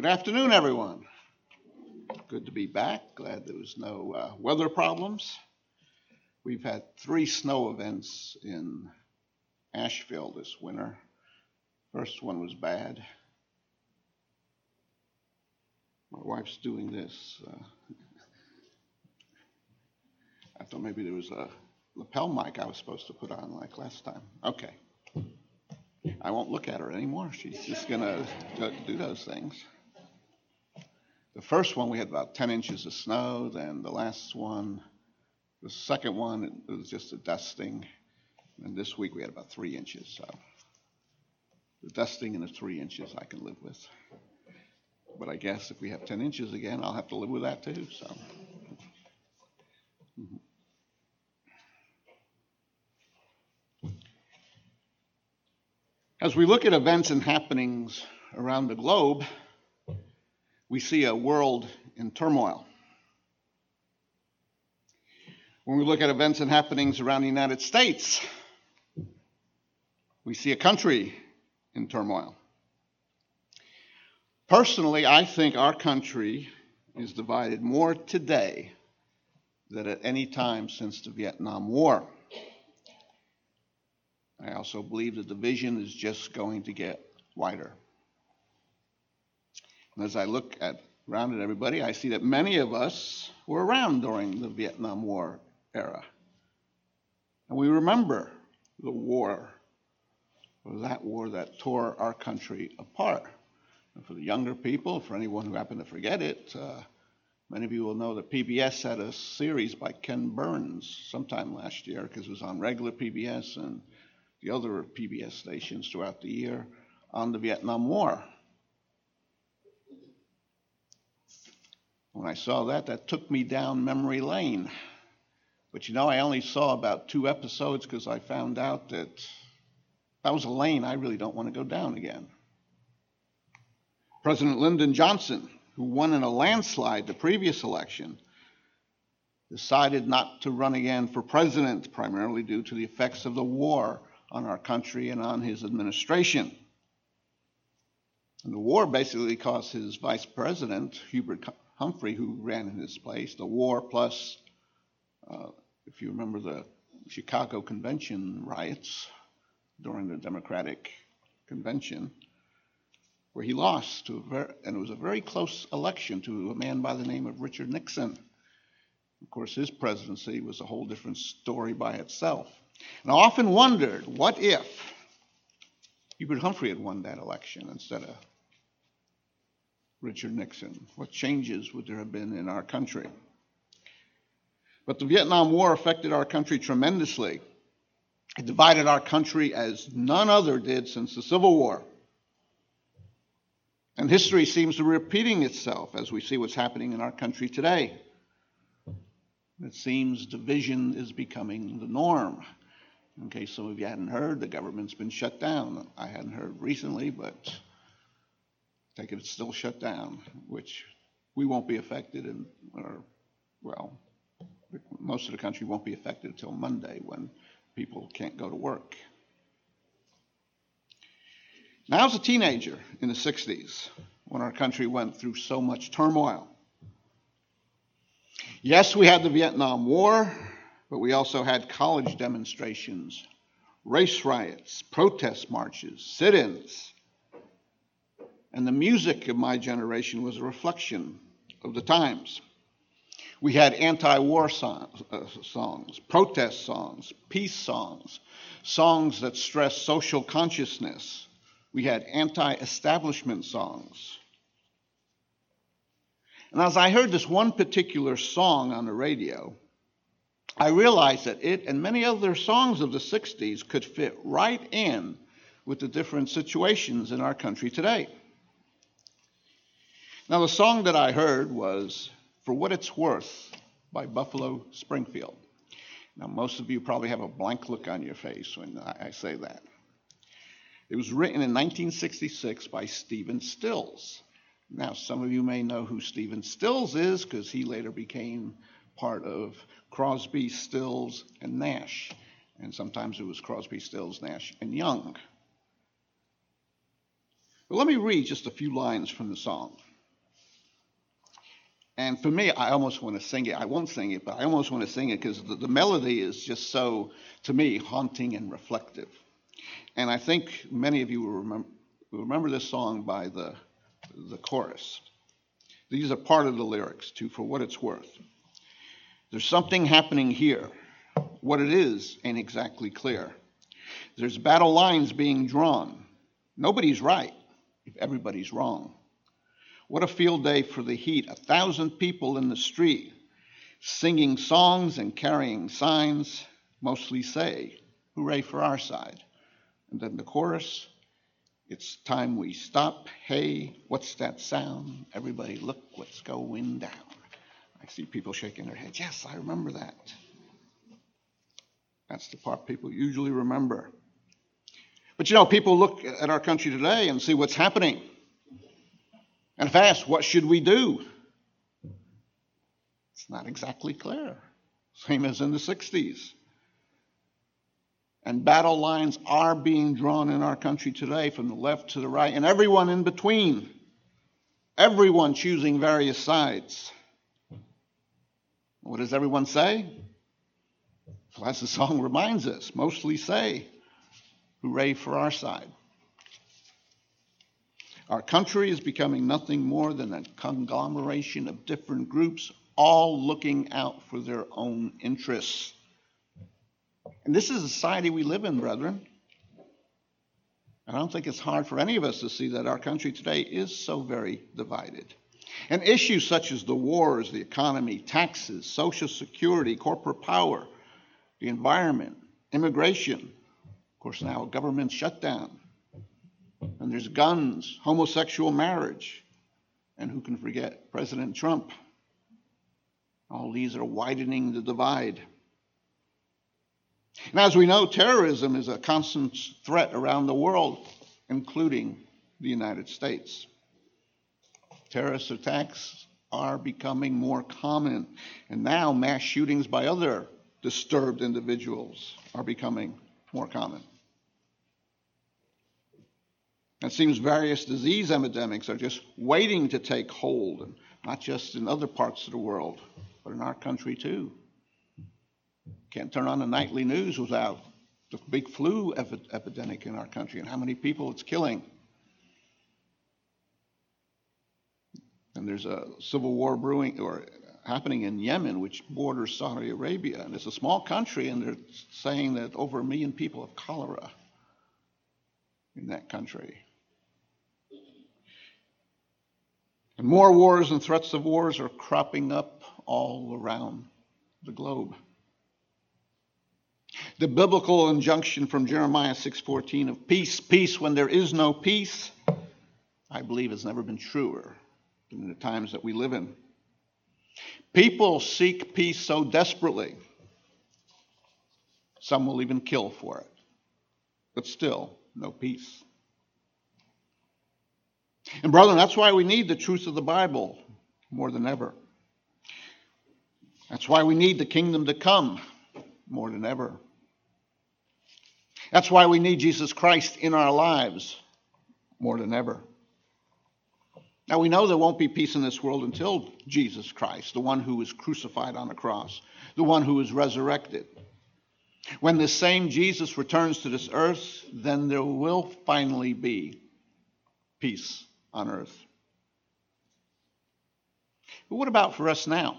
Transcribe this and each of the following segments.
Good afternoon, everyone. Good to be back. Glad there was no weather problems. We've had 3 snow events in Asheville this winter. First one was bad. My wife's doing this. I thought maybe there was a lapel mic I was supposed to put on like last time. Okay. I won't look at her anymore. She's just going to do those things. The first one, we had about 10 inches of snow. Then the second one, it was just a dusting. And this week we had about 3 inches. So the dusting and the 3 inches I can live with. But I guess if we have 10 inches again, I'll have to live with that too. So. As we look at events and happenings around the globe, we see a world in turmoil. When we look at events and happenings around the United States, we see a country in turmoil. Personally, I think our country is divided more today than at any time since the Vietnam War. I also believe the division is just going to get wider. And as I look around at everybody, I see that many of us were around during the Vietnam War era. And we remember the war, or that war that tore our country apart. And for the younger people, for anyone who happened to forget it, many of you will know that PBS had a series by Ken Burns sometime last year, because it was on regular PBS and the other PBS stations throughout the year on the Vietnam War. When I saw that, that took me down memory lane. But you know, I only saw about 2 episodes because I found out that was a lane I really don't want to go down again. President Lyndon Johnson, who won in a landslide the previous election, decided not to run again for president, primarily due to the effects of the war on our country and on his administration. And the war basically cost his vice president, Hubert Humphrey, who ran in his place, the war plus, if you remember the Chicago Convention riots during the Democratic Convention, where he lost and it was a very close election to a man by the name of Richard Nixon. Of course, his presidency was a whole different story by itself. And I often wondered, what if Hubert Humphrey had won that election instead of Richard Nixon? What changes would there have been in our country? But the Vietnam War affected our country tremendously. It divided our country as none other did since the Civil War. And history seems to be repeating itself as we see what's happening in our country today. It seems division is becoming the norm. In case some of you hadn't heard, the government's been shut down. I hadn't heard recently, but I take it it's still shut down, which we won't be affected most of the country won't be affected until Monday when people can't go to work. Now, I was a teenager in the 60s when our country went through so much turmoil. Yes, we had the Vietnam War, but we also had college demonstrations, race riots, protest marches, sit-ins. And the music of my generation was a reflection of the times. We had anti-war songs, protest songs, peace songs, songs that stressed social consciousness. We had anti-establishment songs. And as I heard this one particular song on the radio, I realized that it and many other songs of the 60s could fit right in with the different situations in our country today. Now, the song that I heard was For What It's Worth by Buffalo Springfield. Now, most of you probably have a blank look on your face when I say that. It was written in 1966 by Stephen Stills. Now, some of you may know who Stephen Stills is because he later became part of Crosby, Stills, and Nash. And sometimes it was Crosby, Stills, Nash, and Young. But let me read just a few lines from the song. And for me, I almost want to sing it. I won't sing it, but I almost want to sing it because the melody is just so, to me, haunting and reflective. And I think many of you will remember this song by the chorus. These are part of the lyrics, too, for what it's worth. There's something happening here. What it is ain't exactly clear. There's battle lines being drawn. Nobody's right if everybody's wrong. What a field day for the heat. 1,000 people in the street, singing songs and carrying signs, mostly say, hooray for our side. And then the chorus, it's time we stop. Hey, what's that sound? Everybody look what's going down. I see people shaking their heads. Yes, I remember that. That's the part people usually remember. But you know, people look at our country today and see what's happening. And if asked, what should we do? It's not exactly clear. Same as in the 60s. And battle lines are being drawn in our country today from the left to the right, and everyone in between. Everyone choosing various sides. What does everyone say? Well, as the song reminds us, mostly say, hooray for our side. Our country is becoming nothing more than a conglomeration of different groups, all looking out for their own interests. And this is the society we live in, brethren. I don't think it's hard for any of us to see that our country today is so very divided. And issues such as the wars, the economy, taxes, Social Security, corporate power, the environment, immigration, of course now a government shutdown, and there's guns, homosexual marriage, and who can forget President Trump. All these are widening the divide. And as we know, terrorism is a constant threat around the world, including the United States. Terrorist attacks are becoming more common, and now mass shootings by other disturbed individuals are becoming more common. It seems various disease epidemics are just waiting to take hold, and not just in other parts of the world, but in our country too. Can't turn on the nightly news without the big flu epidemic in our country and how many people it's killing. And there's a civil war brewing or happening in Yemen, which borders Saudi Arabia. And it's a small country, and they're saying that over 1 million people have cholera in that country. And more wars and threats of wars are cropping up all around the globe. The biblical injunction from Jeremiah 6:14 of peace, peace when there is no peace, I believe has never been truer than in the times that we live in. People seek peace so desperately, some will even kill for it, but still no peace. And brethren, that's why we need the truth of the Bible more than ever. That's why we need the kingdom to come more than ever. That's why we need Jesus Christ in our lives more than ever. Now we know there won't be peace in this world until Jesus Christ, the one who was crucified on the cross, the one who was resurrected. When the same Jesus returns to this earth, then there will finally be peace on earth. But what about for us now?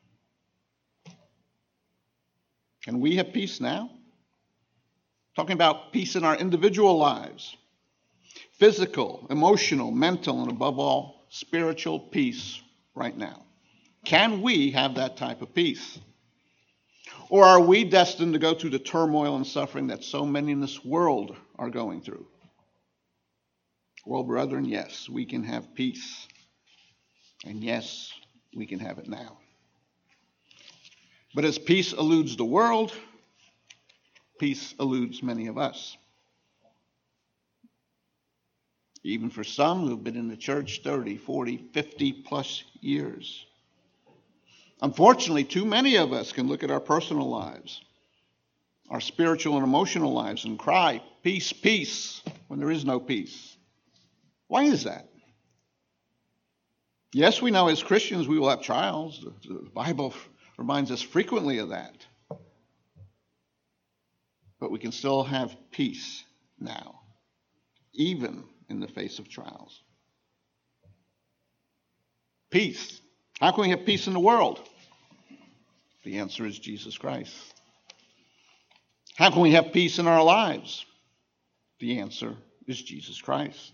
Can we have peace now? Talking about peace in our individual lives. Physical, emotional, mental, and above all, spiritual peace right now. Can we have that type of peace? Or are we destined to go through the turmoil and suffering that so many in this world are going through? Well, brethren, yes, we can have peace. And yes, we can have it now. But as peace eludes the world, peace eludes many of us. Even for some who've been in the church 30, 40, 50 plus years. Unfortunately, too many of us can look at our personal lives, our spiritual and emotional lives, and cry, peace, peace, when there is no peace. Why is that? Yes, we know as Christians we will have trials. The Bible reminds us frequently of that. But we can still have peace now, even in the face of trials. Peace. How can we have peace in the world? The answer is Jesus Christ. How can we have peace in our lives? The answer is Jesus Christ.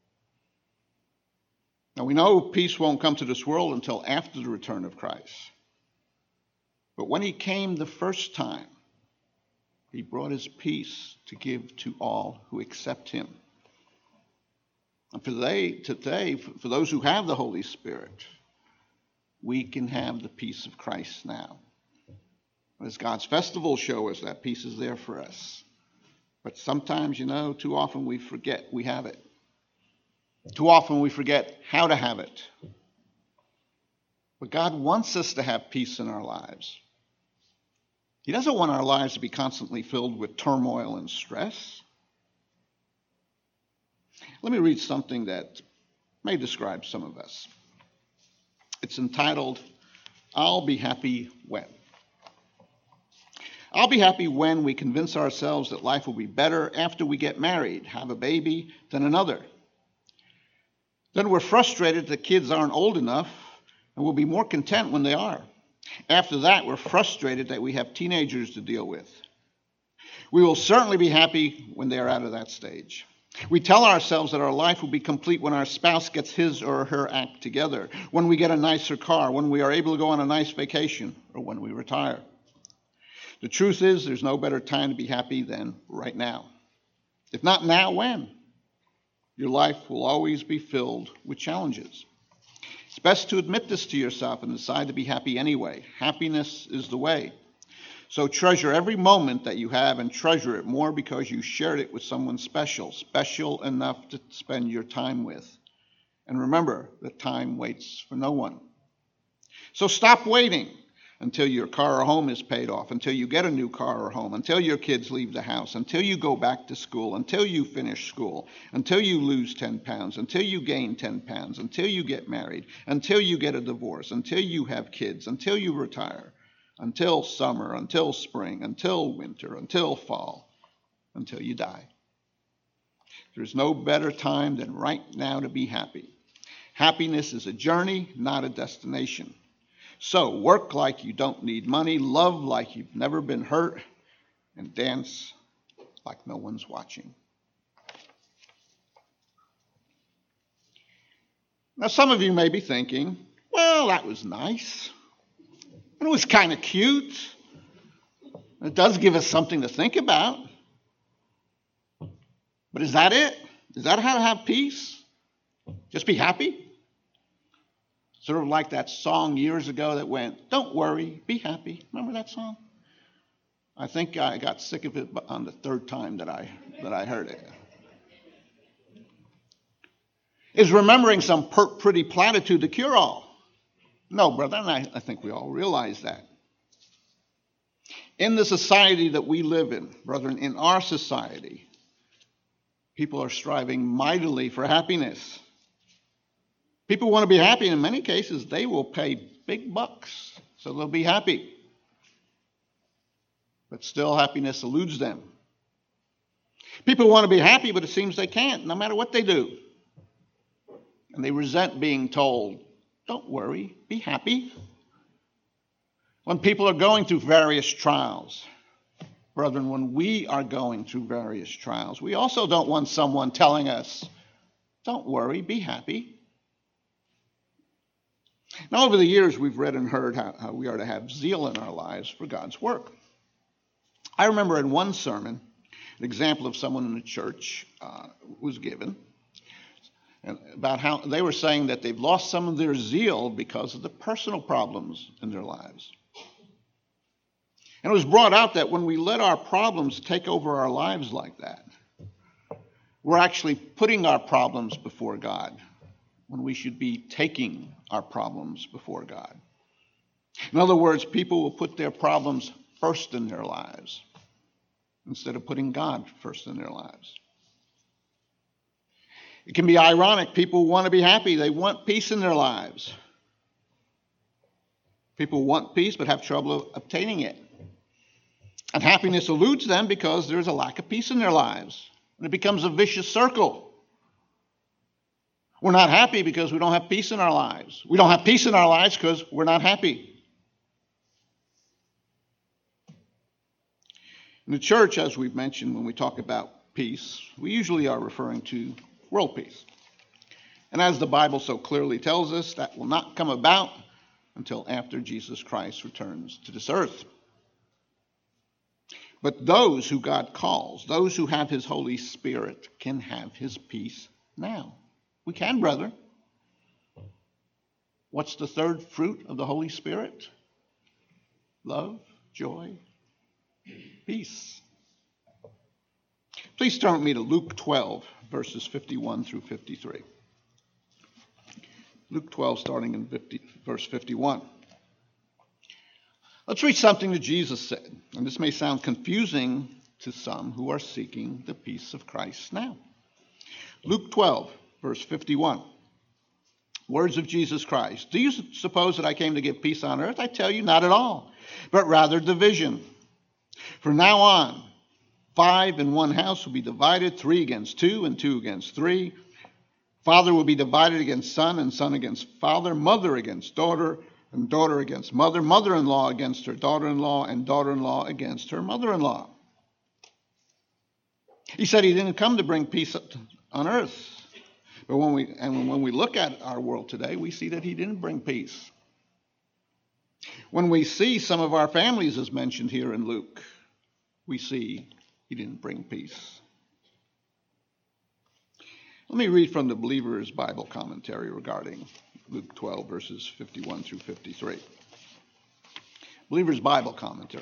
Now we know peace won't come to this world until after the return of Christ. But when he came the first time, he brought his peace to give to all who accept him. And today, for those who have the Holy Spirit, we can have the peace of Christ now. As God's festivals show us, that peace is there for us. But sometimes, too often we forget we have it. Too often we forget how to have it. But God wants us to have peace in our lives. He doesn't want our lives to be constantly filled with turmoil and stress. Let me read something that may describe some of us. It's entitled, I'll Be Happy When. I'll be happy when we convince ourselves that life will be better after we get married, have a baby, than another. Then we're frustrated that kids aren't old enough, and we'll be more content when they are. After that, we're frustrated that we have teenagers to deal with. We will certainly be happy when they are out of that stage. We tell ourselves that our life will be complete when our spouse gets his or her act together, when we get a nicer car, when we are able to go on a nice vacation, or when we retire. The truth is, there's no better time to be happy than right now. If not now, when? Your life will always be filled with challenges. It's best to admit this to yourself and decide to be happy anyway. Happiness is the way. So treasure every moment that you have and treasure it more because you shared it with someone special, special enough to spend your time with. And remember that time waits for no one. So stop waiting until your car or home is paid off, until you get a new car or home, until your kids leave the house, until you go back to school, until you finish school, until you lose 10 pounds, until you gain 10 pounds, until you get married, until you get a divorce, until you have kids, until you retire, until summer, until spring, until winter, until fall, until you die. There's no better time than right now to be happy. Happiness is a journey, not a destination. So work like you don't need money, love like you've never been hurt, and dance like no one's watching. Now some of you may be thinking, well, that was nice. And it was kind of cute. It does give us something to think about. But is that it? Is that how to have peace? Just be happy? Sort of like that song years ago that went, don't worry, be happy. Remember that song? I think I got sick of it on the third time that I heard it. Is remembering some pretty platitude the cure-all? No, brother, and I think we all realize that. In the society that we live in, brethren, in our society, people are striving mightily for happiness. People want to be happy, and in many cases, they will pay big bucks, so they'll be happy. But still, happiness eludes them. People want to be happy, but it seems they can't, no matter what they do. And they resent being told, don't worry, be happy. When people are going through various trials, brethren, when we are going through various trials, we also don't want someone telling us, don't worry, be happy. Now, over the years, we've read and heard how we are to have zeal in our lives for God's work. I remember in one sermon, an example of someone in the church was given about how they were saying that they've lost some of their zeal because of the personal problems in their lives. And it was brought out that when we let our problems take over our lives like that, we're actually putting our problems before God, when we should be taking our problems before God. In other words, people will put their problems first in their lives instead of putting God first in their lives. It can be ironic. People want to be happy. They want peace in their lives. People want peace but have trouble obtaining it. And happiness eludes them because there's a lack of peace in their lives. And it becomes a vicious circle. We're not happy because we don't have peace in our lives. We don't have peace in our lives because we're not happy. In the church, as we've mentioned, when we talk about peace, we usually are referring to world peace. And as the Bible so clearly tells us, that will not come about until after Jesus Christ returns to this earth. But those who God calls, those who have his Holy Spirit, can have his peace now. We can, brethren. What's the third fruit of the Holy Spirit? Love, joy, peace. Please turn with me to Luke 12, verses 51 through 53. Luke 12, starting in verse 51. Let's read something that Jesus said, and this may sound confusing to some who are seeking the peace of Christ now. Luke 12, verse 51. Words of Jesus Christ. Do you suppose that I came to give peace on earth? I tell you, not at all, but rather division. From now on, 5 in one house will be divided, 3 against 2, and 2 against 3. Father will be divided against son, and son against father, mother against daughter, and daughter against mother, mother-in-law against her daughter-in-law, and daughter-in-law against her mother-in-law. He said he didn't come to bring peace on earth. But when we look at our world today, we see that he didn't bring peace. When we see some of our families as mentioned here in Luke, we see he didn't bring peace. Let me read from the Believer's Bible commentary regarding Luke 12, verses 51 through 53. Believer's Bible commentary.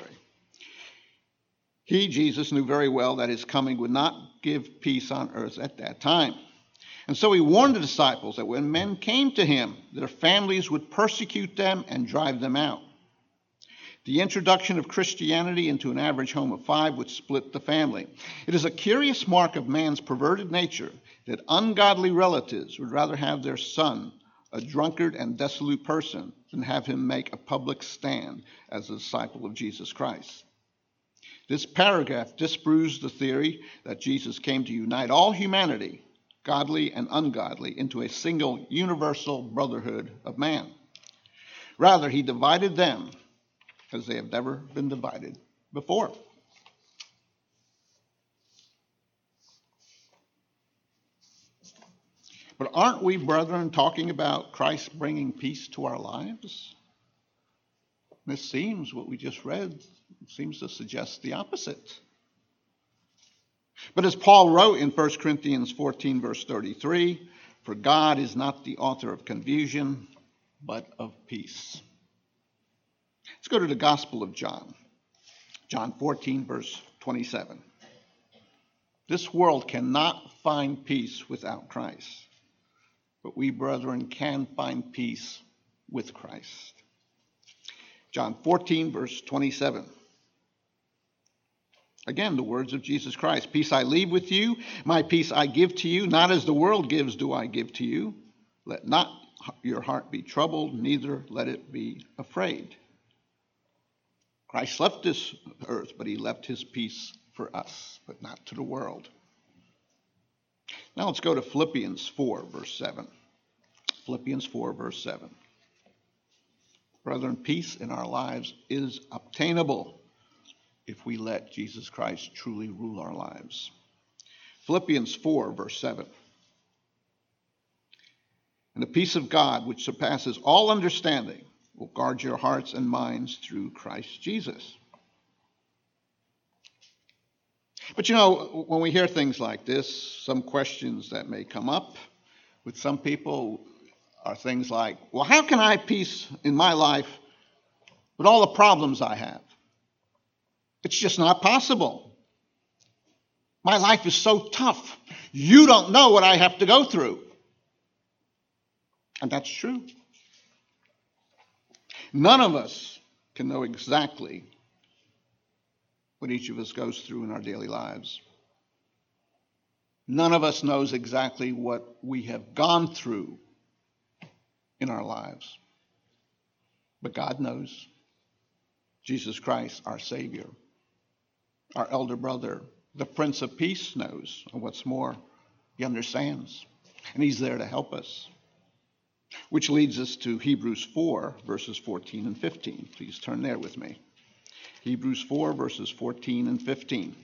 He, Jesus, knew very well that his coming would not give peace on earth at that time. And so he warned the disciples that when men came to him, their families would persecute them and drive them out. The introduction of Christianity into an average home of 5 would split the family. It is a curious mark of man's perverted nature that ungodly relatives would rather have their son, a drunkard and dissolute person, than have him make a public stand as a disciple of Jesus Christ. This paragraph disproves the theory that Jesus came to unite all humanity, godly and ungodly, into a single universal brotherhood of man. Rather, he divided them as they have never been divided before. But aren't we, brethren, talking about Christ bringing peace to our lives? This seems, what we just read, seems to suggest the opposite. But as Paul wrote in 1 Corinthians 14, verse 33, for God is not the author of confusion, but of peace. Let's go to the Gospel of John. John 14, verse 27. This world cannot find peace without Christ, but we, brethren, can find peace with Christ. John 14, verse 27. Again, the words of Jesus Christ. Peace I leave with you, my peace I give to you. Not as the world gives do I give to you. Let not your heart be troubled, neither let it be afraid. Christ left this earth, but he left his peace for us, but not to the world. Now let's go to Philippians 4, verse 7. Philippians 4, verse 7. Brethren, peace in our lives is obtainable if we let Jesus Christ truly rule our lives. Philippians 4, verse 7. And the peace of God, which surpasses all understanding, will guard your hearts and minds through Christ Jesus. But you know, when we hear things like this, some questions that may come up with some people are things like, well, how can I have peace in my life with all the problems I have? It's just not possible. My life is so tough. You don't know what I have to go through. And that's true. None of us can know exactly what each of us goes through in our daily lives. None of us knows exactly what we have gone through in our lives. But God knows. Jesus Christ, our Savior, our elder brother, the Prince of Peace knows. And what's more, he understands. And he's there to help us. Which leads us to Hebrews 4, verses 14 and 15. Please turn there with me. Hebrews 4, verses 14 and 15.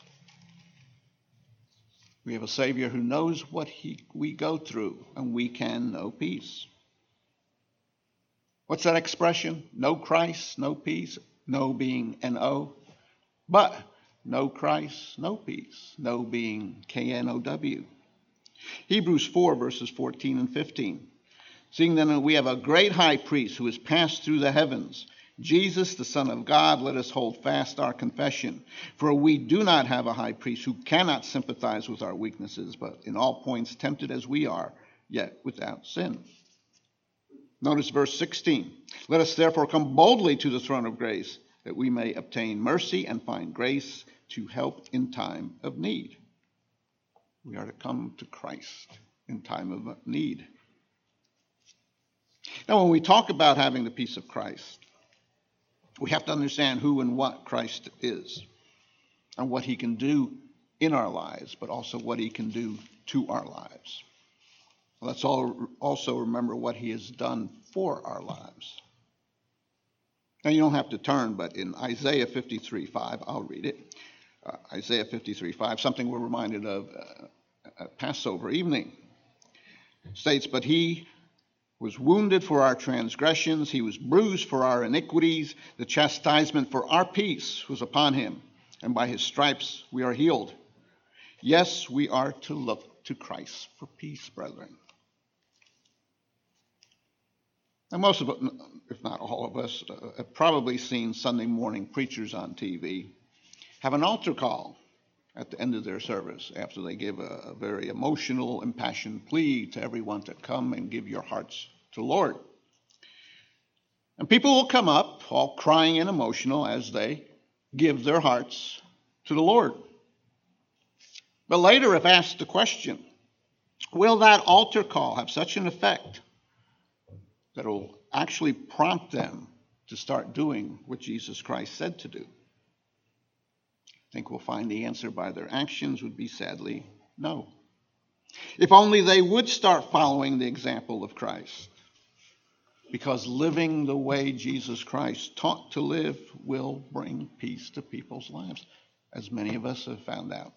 We have a Savior who knows what we go through, and we can know peace. What's that expression? No Christ, no peace. No being N-O. But no Christ, no peace. No being K-N-O-W. Hebrews 4, verses 14 and 15. Seeing then that we have a great high priest who has passed through the heavens, Jesus, the Son of God, let us hold fast our confession. For we do not have a high priest who cannot sympathize with our weaknesses, but in all points tempted as we are, yet without sin. Notice verse 16. Let us therefore come boldly to the throne of grace, that we may obtain mercy and find grace to help in time of need. We are to come to Christ in time of need. Now, when we talk about having the peace of Christ, we have to understand who and what Christ is and what he can do in our lives, but also what he can do to our lives. Let's also remember what he has done for our lives. Now, you don't have to turn, but in Isaiah 53:5, I'll read it. Isaiah 53:5, something we're reminded of at Passover evening, states, but he was wounded for our transgressions, he was bruised for our iniquities, the chastisement for our peace was upon him, and by his stripes we are healed. Yes, we are to look to Christ for peace, brethren. And most of us, if not all of us, have probably seen Sunday morning preachers on TV have an altar call at the end of their service after they give a very emotional, impassioned plea to everyone to come and give your hearts to the Lord. And people will come up all crying and emotional as they give their hearts to the Lord. But later, if asked the question, will that altar call have such an effect that it will actually prompt them to start doing what Jesus Christ said to do? I think we'll find the answer by their actions would be sadly no. If only they would start following the example of Christ, because living the way Jesus Christ taught to live will bring peace to people's lives, as many of us have found out.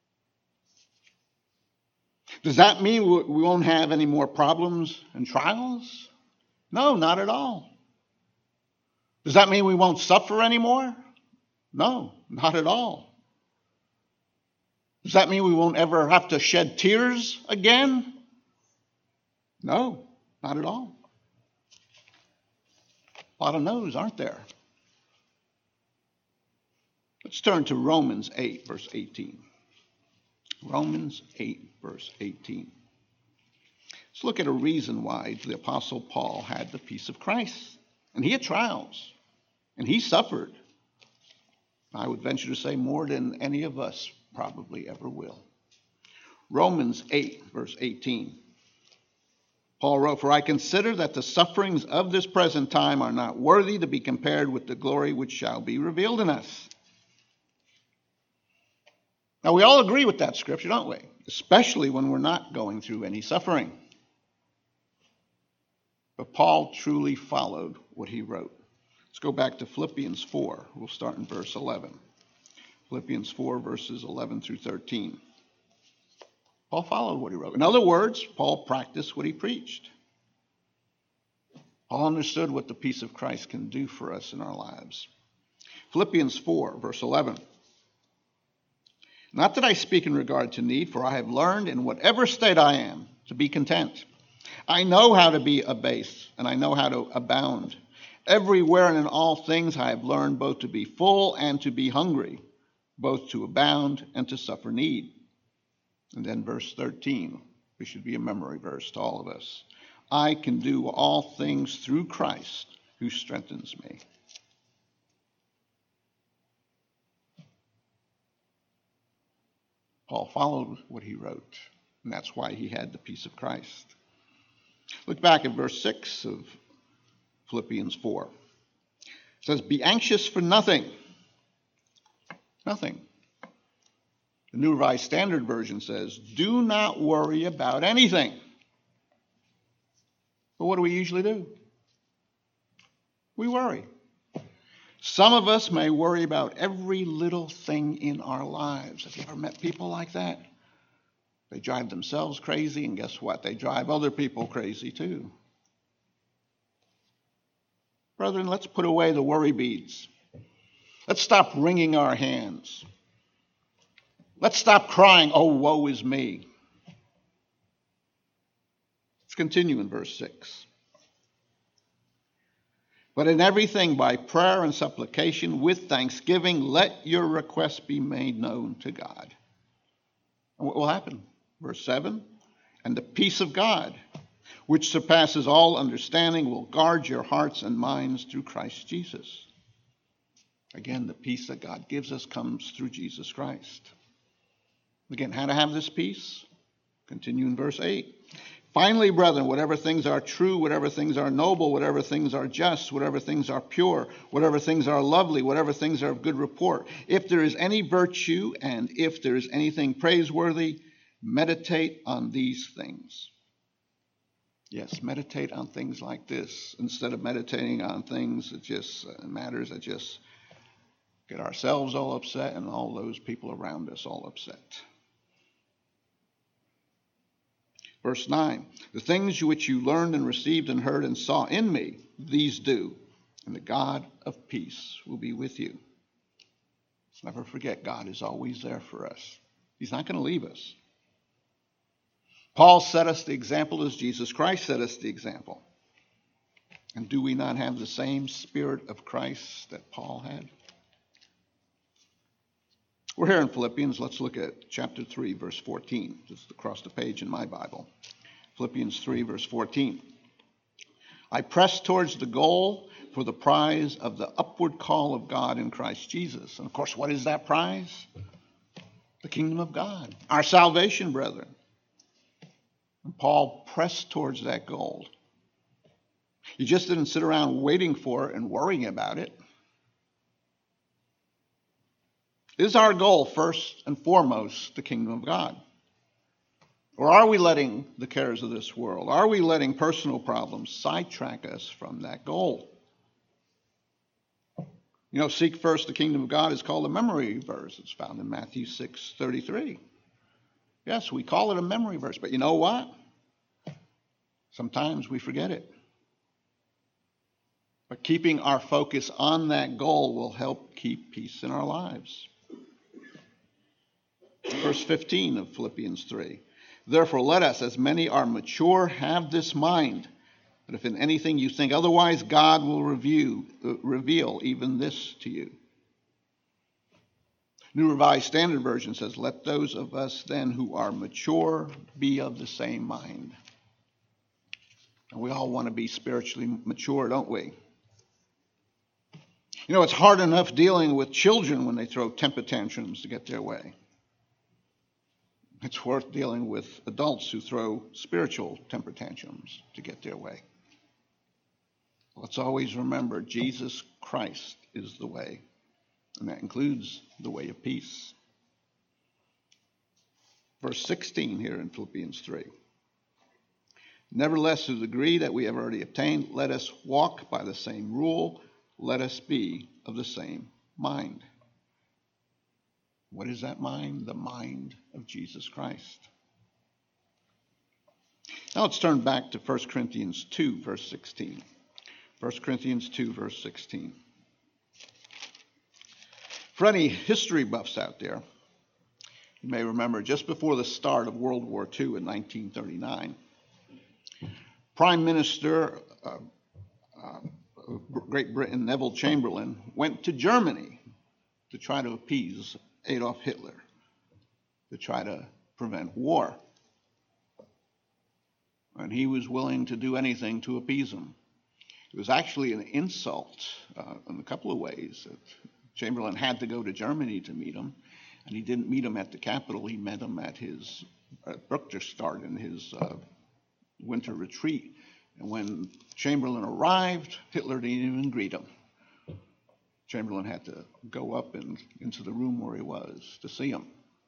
Does that mean we won't have any more problems and trials? No, not at all. Does that mean we won't suffer anymore? No, not at all. Does that mean we won't ever have to shed tears again? No, not at all. A lot of no's, aren't there? Let's turn to Romans 8, verse 18. Romans 8, verse 18. Let's look at a reason why the Apostle Paul had the peace of Christ. And he had trials, and he suffered. I would venture to say more than any of us probably ever will. Romans 8, verse 18. Paul wrote, for I consider that the sufferings of this present time are not worthy to be compared with the glory which shall be revealed in us. Now, we all agree with that scripture, don't we? Especially when we're not going through any suffering. But Paul truly followed what he wrote. Let's go back to Philippians 4. We'll start in verse 11. Philippians 4, verses 11 through 13. Paul followed what he wrote. In other words, Paul practiced what he preached. Paul understood what the peace of Christ can do for us in our lives. Philippians 4, verse 11. Not that I speak in regard to need, for I have learned in whatever state I am to be content. I know how to be abased, and I know how to abound. Everywhere and in all things I have learned both to be full and to be hungry, both to abound and to suffer need. And then verse 13, which should be a memory verse to all of us. I can do all things through Christ who strengthens me. Paul followed what he wrote, and that's why he had the peace of Christ. Look back at verse 6 of Philippians 4. It says, be anxious for nothing. Nothing. The New Revised Standard Version says, do not worry about anything. But what do we usually do? We worry. Some of us may worry about every little thing in our lives. Have you ever met people like that? They drive themselves crazy, and guess what? They drive other people crazy too. Brethren, let's put away the worry beads. Let's stop wringing our hands. Let's stop crying, oh, woe is me. Let's continue in verse 6. But in everything by prayer and supplication with thanksgiving, let your requests be made known to God. And what will happen? Verse 7, and the peace of God, which surpasses all understanding, will guard your hearts and minds through Christ Jesus. Again, the peace that God gives us comes through Jesus Christ. Again, how to have this peace? Continue in verse 8. Finally, brethren, whatever things are true, whatever things are noble, whatever things are just, whatever things are pure, whatever things are lovely, whatever things are of good report, if there is any virtue and if there is anything praiseworthy, meditate on these things. Yes, meditate on things like this instead of meditating on things that just matters that just get ourselves all upset and all those people around us all upset. Verse 9, the things which you learned and received and heard and saw in me, these do, and the God of peace will be with you. Let's never forget, God is always there for us. He's not going to leave us. Paul set us the example as Jesus Christ set us the example. And do we not have the same spirit of Christ that Paul had? We're here in Philippians. Let's look at chapter 3, verse 14. Just across the page in my Bible. Philippians 3, verse 14. I press towards the goal for the prize of the upward call of God in Christ Jesus. And of course, what is that prize? The kingdom of God. Our salvation, brethren. And Paul pressed towards that goal. He just didn't sit around waiting for it and worrying about it. Is our goal first and foremost the kingdom of God? Or are we letting the cares of this world, are we letting personal problems sidetrack us from that goal? You know, seek first the kingdom of God is called a memory verse. It's found in Matthew 6:33. Yes, we call it a memory verse, but you know what? Sometimes we forget it. But keeping our focus on that goal will help keep peace in our lives. Verse 15 of Philippians 3. Therefore, let us, as many are mature, have this mind, that if in anything you think otherwise, God will reveal even this to you. New Revised Standard Version says, let those of us then who are mature be of the same mind. And we all want to be spiritually mature, don't we? You know, it's hard enough dealing with children when they throw temper tantrums to get their way. It's worth dealing with adults who throw spiritual temper tantrums to get their way. Let's always remember Jesus Christ is the way, and that includes the way of peace. Verse 16 here in Philippians 3. Nevertheless, to the degree that we have already obtained, let us walk by the same rule. Let us be of the same mind. What is that mind? The mind of Jesus Christ. Now let's turn back to 1 Corinthians 2, verse 16. 1 Corinthians 2, verse 16. For any history buffs out there, you may remember just before the start of World War II in 1939, Prime Minister of Great Britain, Neville Chamberlain, went to Germany to try to appease Adolf Hitler, to try to prevent war. And he was willing to do anything to appease him. It was actually an insult in a couple of ways. Chamberlain had to go to Germany to meet him. And he didn't meet him at the Capitol. He met him at his Berchtesgaden in his winter retreat. And when Chamberlain arrived, Hitler didn't even greet him. Chamberlain had to go up and into the room where he was to see him.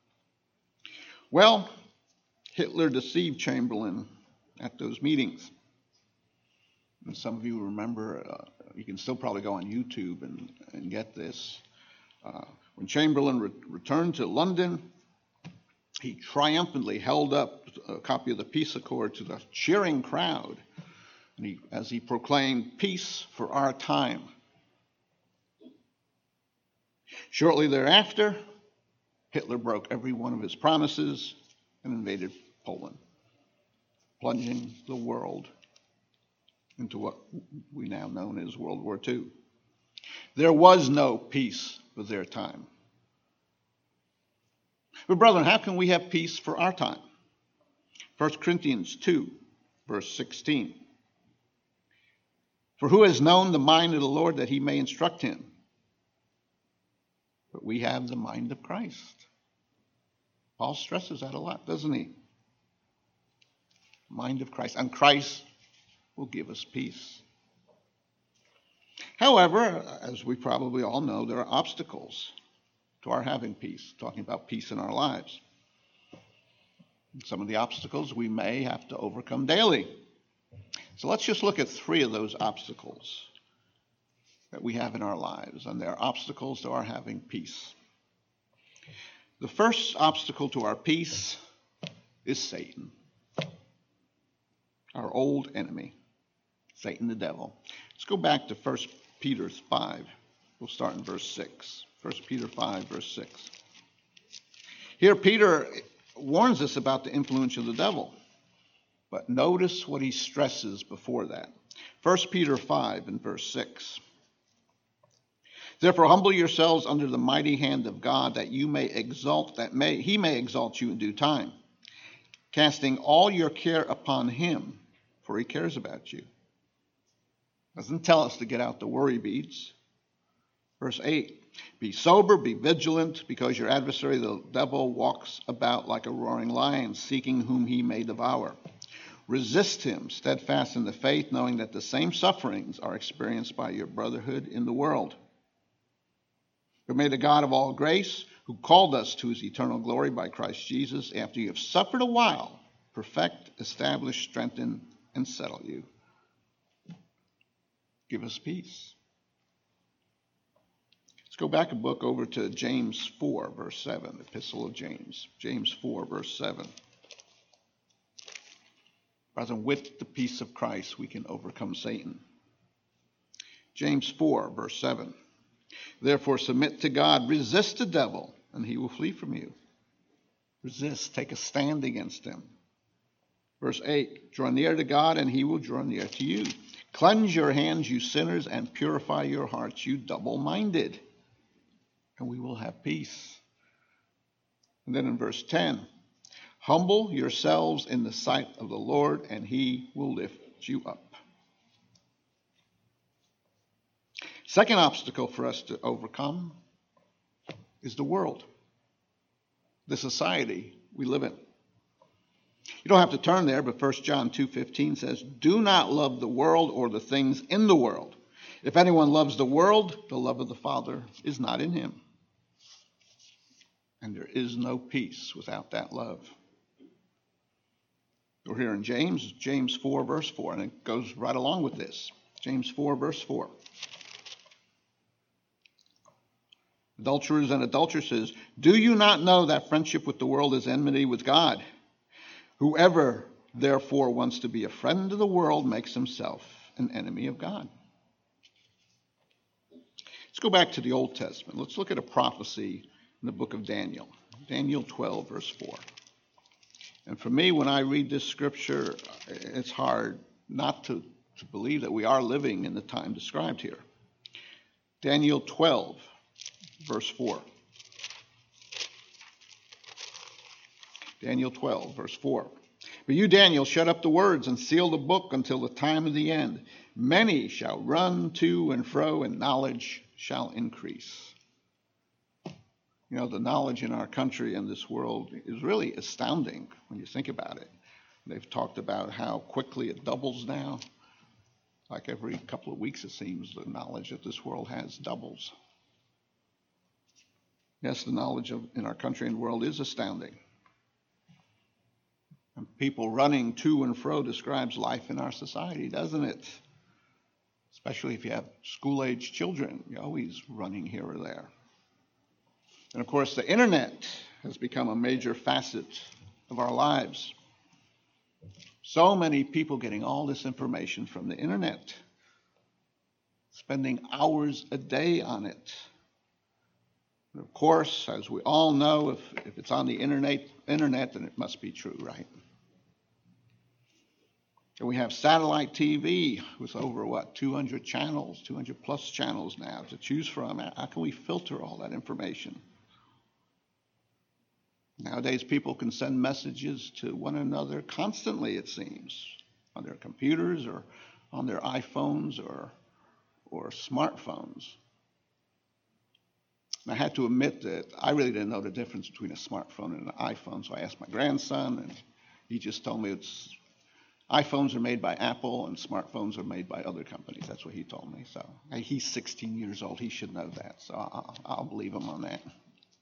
Well, Hitler deceived Chamberlain at those meetings. And some of you remember, you can still probably go on YouTube and get this. When Chamberlain returned to London, he triumphantly held up a copy of the peace accord to the cheering crowd, and as he proclaimed, "Peace for our time." Shortly thereafter, Hitler broke every one of his promises and invaded Poland, plunging the world into what we now know as World War II. There was no peace for their time. But brethren, how can we have peace for our time? 1 Corinthians 2, verse 16. For who has known the mind of the Lord that he may instruct him? But we have the mind of Christ. Paul stresses that a lot, doesn't he? Mind of Christ. And Christ will give us peace. However, as we probably all know, there are obstacles to our having peace, talking about peace in our lives. And some of the obstacles we may have to overcome daily. So let's just look at 3 of those obstacles that we have in our lives, and they're obstacles to our having peace. The first obstacle to our peace is Satan, our old enemy, Satan the devil. Let's go back to 1 Peter 5. We'll start in verse 6. 1 Peter 5, verse 6. Here Peter warns us about the influence of the devil. But notice what he stresses before that. 1 Peter 5 and verse 6. Therefore humble yourselves under the mighty hand of God, that he may exalt you in due time, casting all your care upon him, for he cares about you. Doesn't tell us to get out the worry beads. Verse 8. Be sober, be vigilant, because your adversary the devil walks about like a roaring lion, seeking whom he may devour. Resist him, steadfast in the faith, knowing that the same sufferings are experienced by your brotherhood in the world. But may the God of all grace, who called us to his eternal glory by Christ Jesus, after you have suffered a while, perfect, establish, strengthen, and settle you. Give us peace. Let's go back a book over to James 4, verse 7, the Epistle of James. James 4, verse 7. Brethren, with the peace of Christ, we can overcome Satan. James 4, verse 7. Therefore, submit to God, resist the devil, and he will flee from you. Resist, take a stand against him. Verse 8, draw near to God, and he will draw near to you. Cleanse your hands, you sinners, and purify your hearts, you double-minded, and we will have peace. And then in verse 10, humble yourselves in the sight of the Lord, and he will lift you up. Second obstacle for us to overcome is the world, the society we live in. You don't have to turn there, but 1 John 2:15 says, do not love the world or the things in the world. If anyone loves the world, the love of the Father is not in him. And there is no peace without that love. We're here in James 4, verse 4, and it goes right along with this. James 4, verse 4. Adulterers and adulteresses, do you not know that friendship with the world is enmity with God? Whoever, therefore, wants to be a friend of the world makes himself an enemy of God. Let's go back to the Old Testament. Let's look at a prophecy in the book of Daniel. Daniel 12, verse 4. And for me, when I read this scripture, it's hard not to believe that we are living in the time described here. Daniel 12, verse 4. Daniel 12, verse 4. But you, Daniel, shut up the words and seal the book until the time of the end. Many shall run to and fro, and knowledge shall increase. You know, the knowledge in our country and this world is really astounding when you think about it. They've talked about how quickly it doubles now. Like every couple of weeks, it seems, the knowledge that this world has doubles. Yes, the knowledge in our country and world is astounding. And people running to and fro describes life in our society, doesn't it? Especially if you have school-age children, you're always running here or there. And of course, the internet has become a major facet of our lives. So many people getting all this information from the internet, spending hours a day on it. And of course, as we all know, if it's on the internet, then it must be true, right? And we have satellite TV with over, 200 channels, 200 plus channels now to choose from. How can we filter all that information? Nowadays, people can send messages to one another constantly, it seems, on their computers or on their iPhones or smartphones. And I had to admit that I really didn't know the difference between a smartphone and an iPhone, so I asked my grandson, and he just told me iPhones are made by Apple and smartphones are made by other companies. That's what he told me. So he's 16 years old. He should know that, so I'll believe him on that.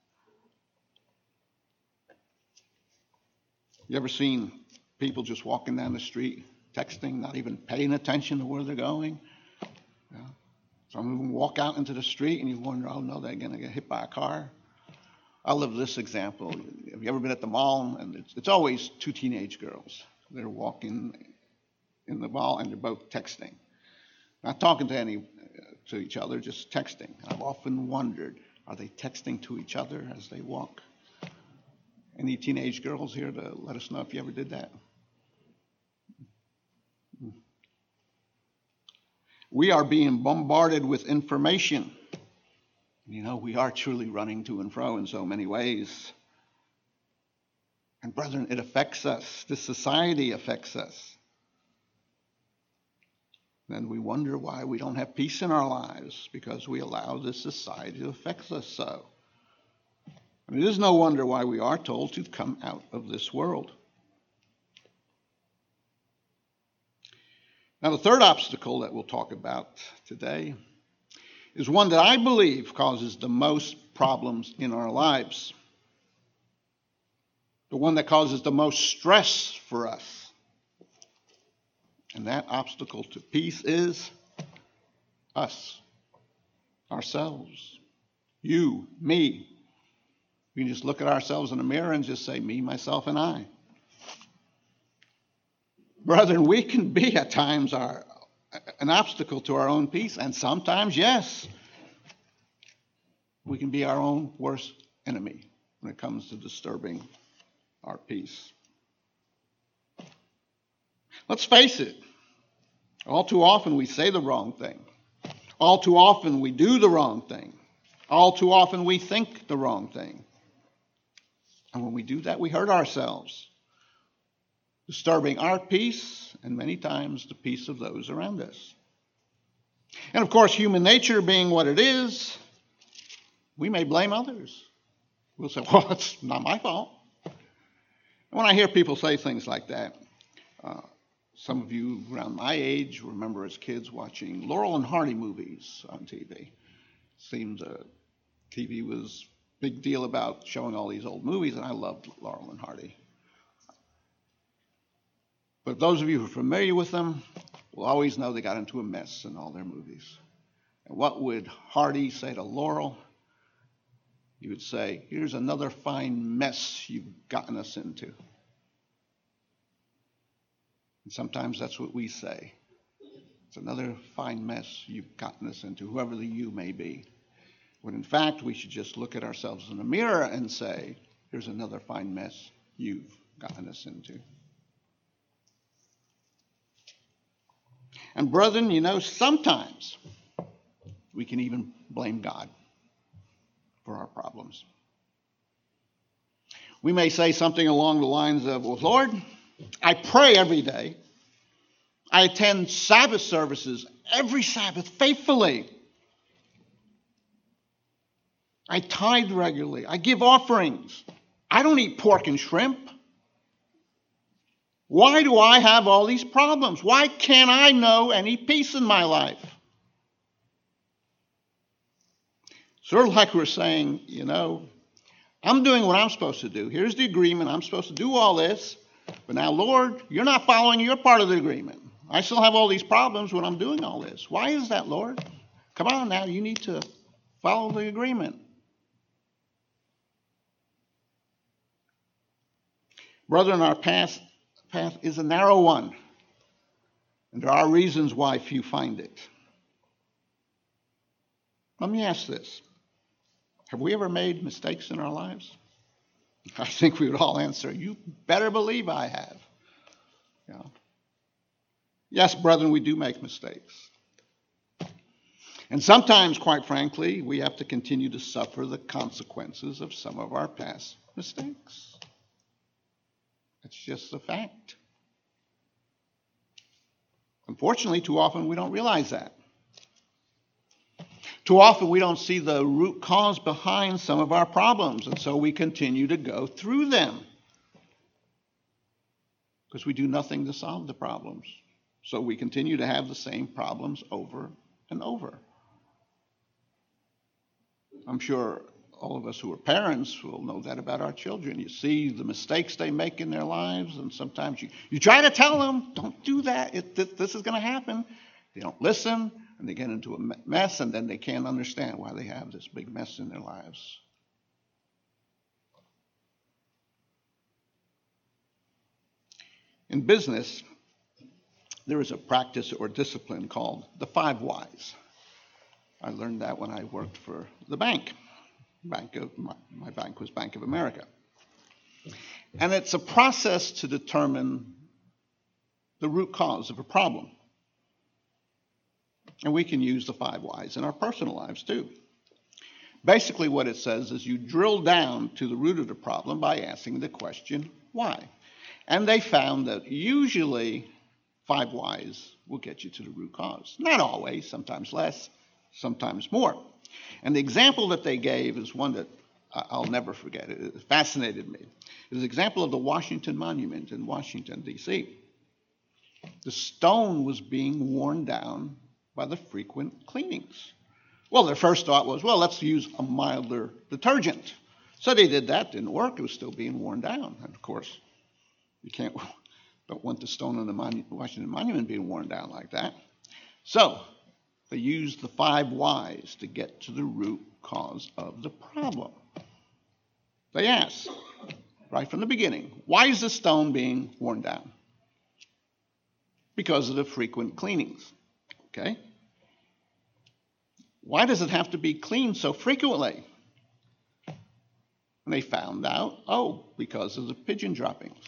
You ever seen people just walking down the street, texting, not even paying attention to where they're going? Yeah. Some of them walk out into the street and you wonder, oh no, they're going to get hit by a car. I love this example. Have you ever been at the mall? And it's always two teenage girls. They're walking in the mall and they're both texting. Not talking to each other, just texting. I've often wondered, are they texting to each other as they walk? Any teenage girls here to let us know if you ever did that? We are being bombarded with information. You know, we are truly running to and fro in so many ways. And brethren, it affects us. This society affects us. Then we wonder why we don't have peace in our lives, because we allow this society to affect us so. And it is no wonder why we are told to come out of this world. Now, the third obstacle that we'll talk about today is one that I believe causes the most problems in our lives. The one that causes the most stress for us. And that obstacle to peace is us, ourselves, you, me. We can just look at ourselves in the mirror and just say, me, myself, and I. Brethren, we can be at times an obstacle to our own peace, and sometimes, yes, we can be our own worst enemy when it comes to disturbing our peace. Let's face it, all too often we say the wrong thing. All too often we do the wrong thing. All too often we think the wrong thing. And when we do that, we hurt ourselves, disturbing our peace and many times the peace of those around us. And of course, human nature being what it is, we may blame others. We'll say, well, it's not my fault. And when I hear people say things like that, some of you around my age remember as kids watching Laurel and Hardy movies on TV. It seemed TV was a big deal about showing all these old movies, and I loved Laurel and Hardy. But those of you who are familiar with them will always know they got into a mess in all their movies. And what would Hardy say to Laurel? He would say, here's another fine mess you've gotten us into. And sometimes that's what we say. It's another fine mess you've gotten us into, whoever the you may be. When in fact, we should just look at ourselves in the mirror and say, here's another fine mess you've gotten us into. And brethren, you know, sometimes we can even blame God for our problems. We may say something along the lines of, well, Lord, I pray every day. I attend Sabbath services every Sabbath faithfully. I tithe regularly. I give offerings. I don't eat pork and shrimp. Why do I have all these problems? Why can't I know any peace in my life? Sort of like we're saying, I'm doing what I'm supposed to do. Here's the agreement. I'm supposed to do all this. But now, Lord, you're not following your part of the agreement. I still have all these problems when I'm doing all this. Why is that, Lord? Come on now, you need to follow the agreement. Brethren, our path is a narrow one, and there are reasons why few find it. Let me ask this. Have we ever made mistakes in our lives? I think we would all answer, you better believe I have. Yes, brethren, we do make mistakes. And sometimes, quite frankly, we have to continue to suffer the consequences of some of our past mistakes. It's just a fact. Unfortunately, too often we don't realize that. Too often we don't see the root cause behind some of our problems, and so we continue to go through them because we do nothing to solve the problems. So we continue to have the same problems over and over. I'm sure all of us who are parents will know that about our children. You see the mistakes they make in their lives, and sometimes you try to tell them, don't do that. This is going to happen. They don't listen, and they get into a mess, and then they can't understand why they have this big mess in their lives. In business, there is a practice or discipline called the 5 whys. I learned that when I worked for the bank. My bank was Bank of America. And it's a process to determine the root cause of a problem. And we can use the 5 whys in our personal lives too. Basically what it says is you drill down to the root of the problem by asking the question, why? And they found that usually 5 whys will get you to the root cause. Not always, sometimes less, sometimes more. And the example that they gave is one that I'll never forget. It fascinated me. It was an example of the Washington Monument in Washington, D.C. The stone was being worn down by the frequent cleanings. Well, their first thought was, well, let's use a milder detergent. So they did that. Didn't work. It was still being worn down. And of course, you don't want the stone on the Washington Monument being worn down like that. So they used the 5 whys to get to the root cause of the problem. They asked, right from the beginning, why is the stone being worn down? Because of the frequent cleanings. Okay? Why does it have to be cleaned so frequently? And they found out, because of the pigeon droppings.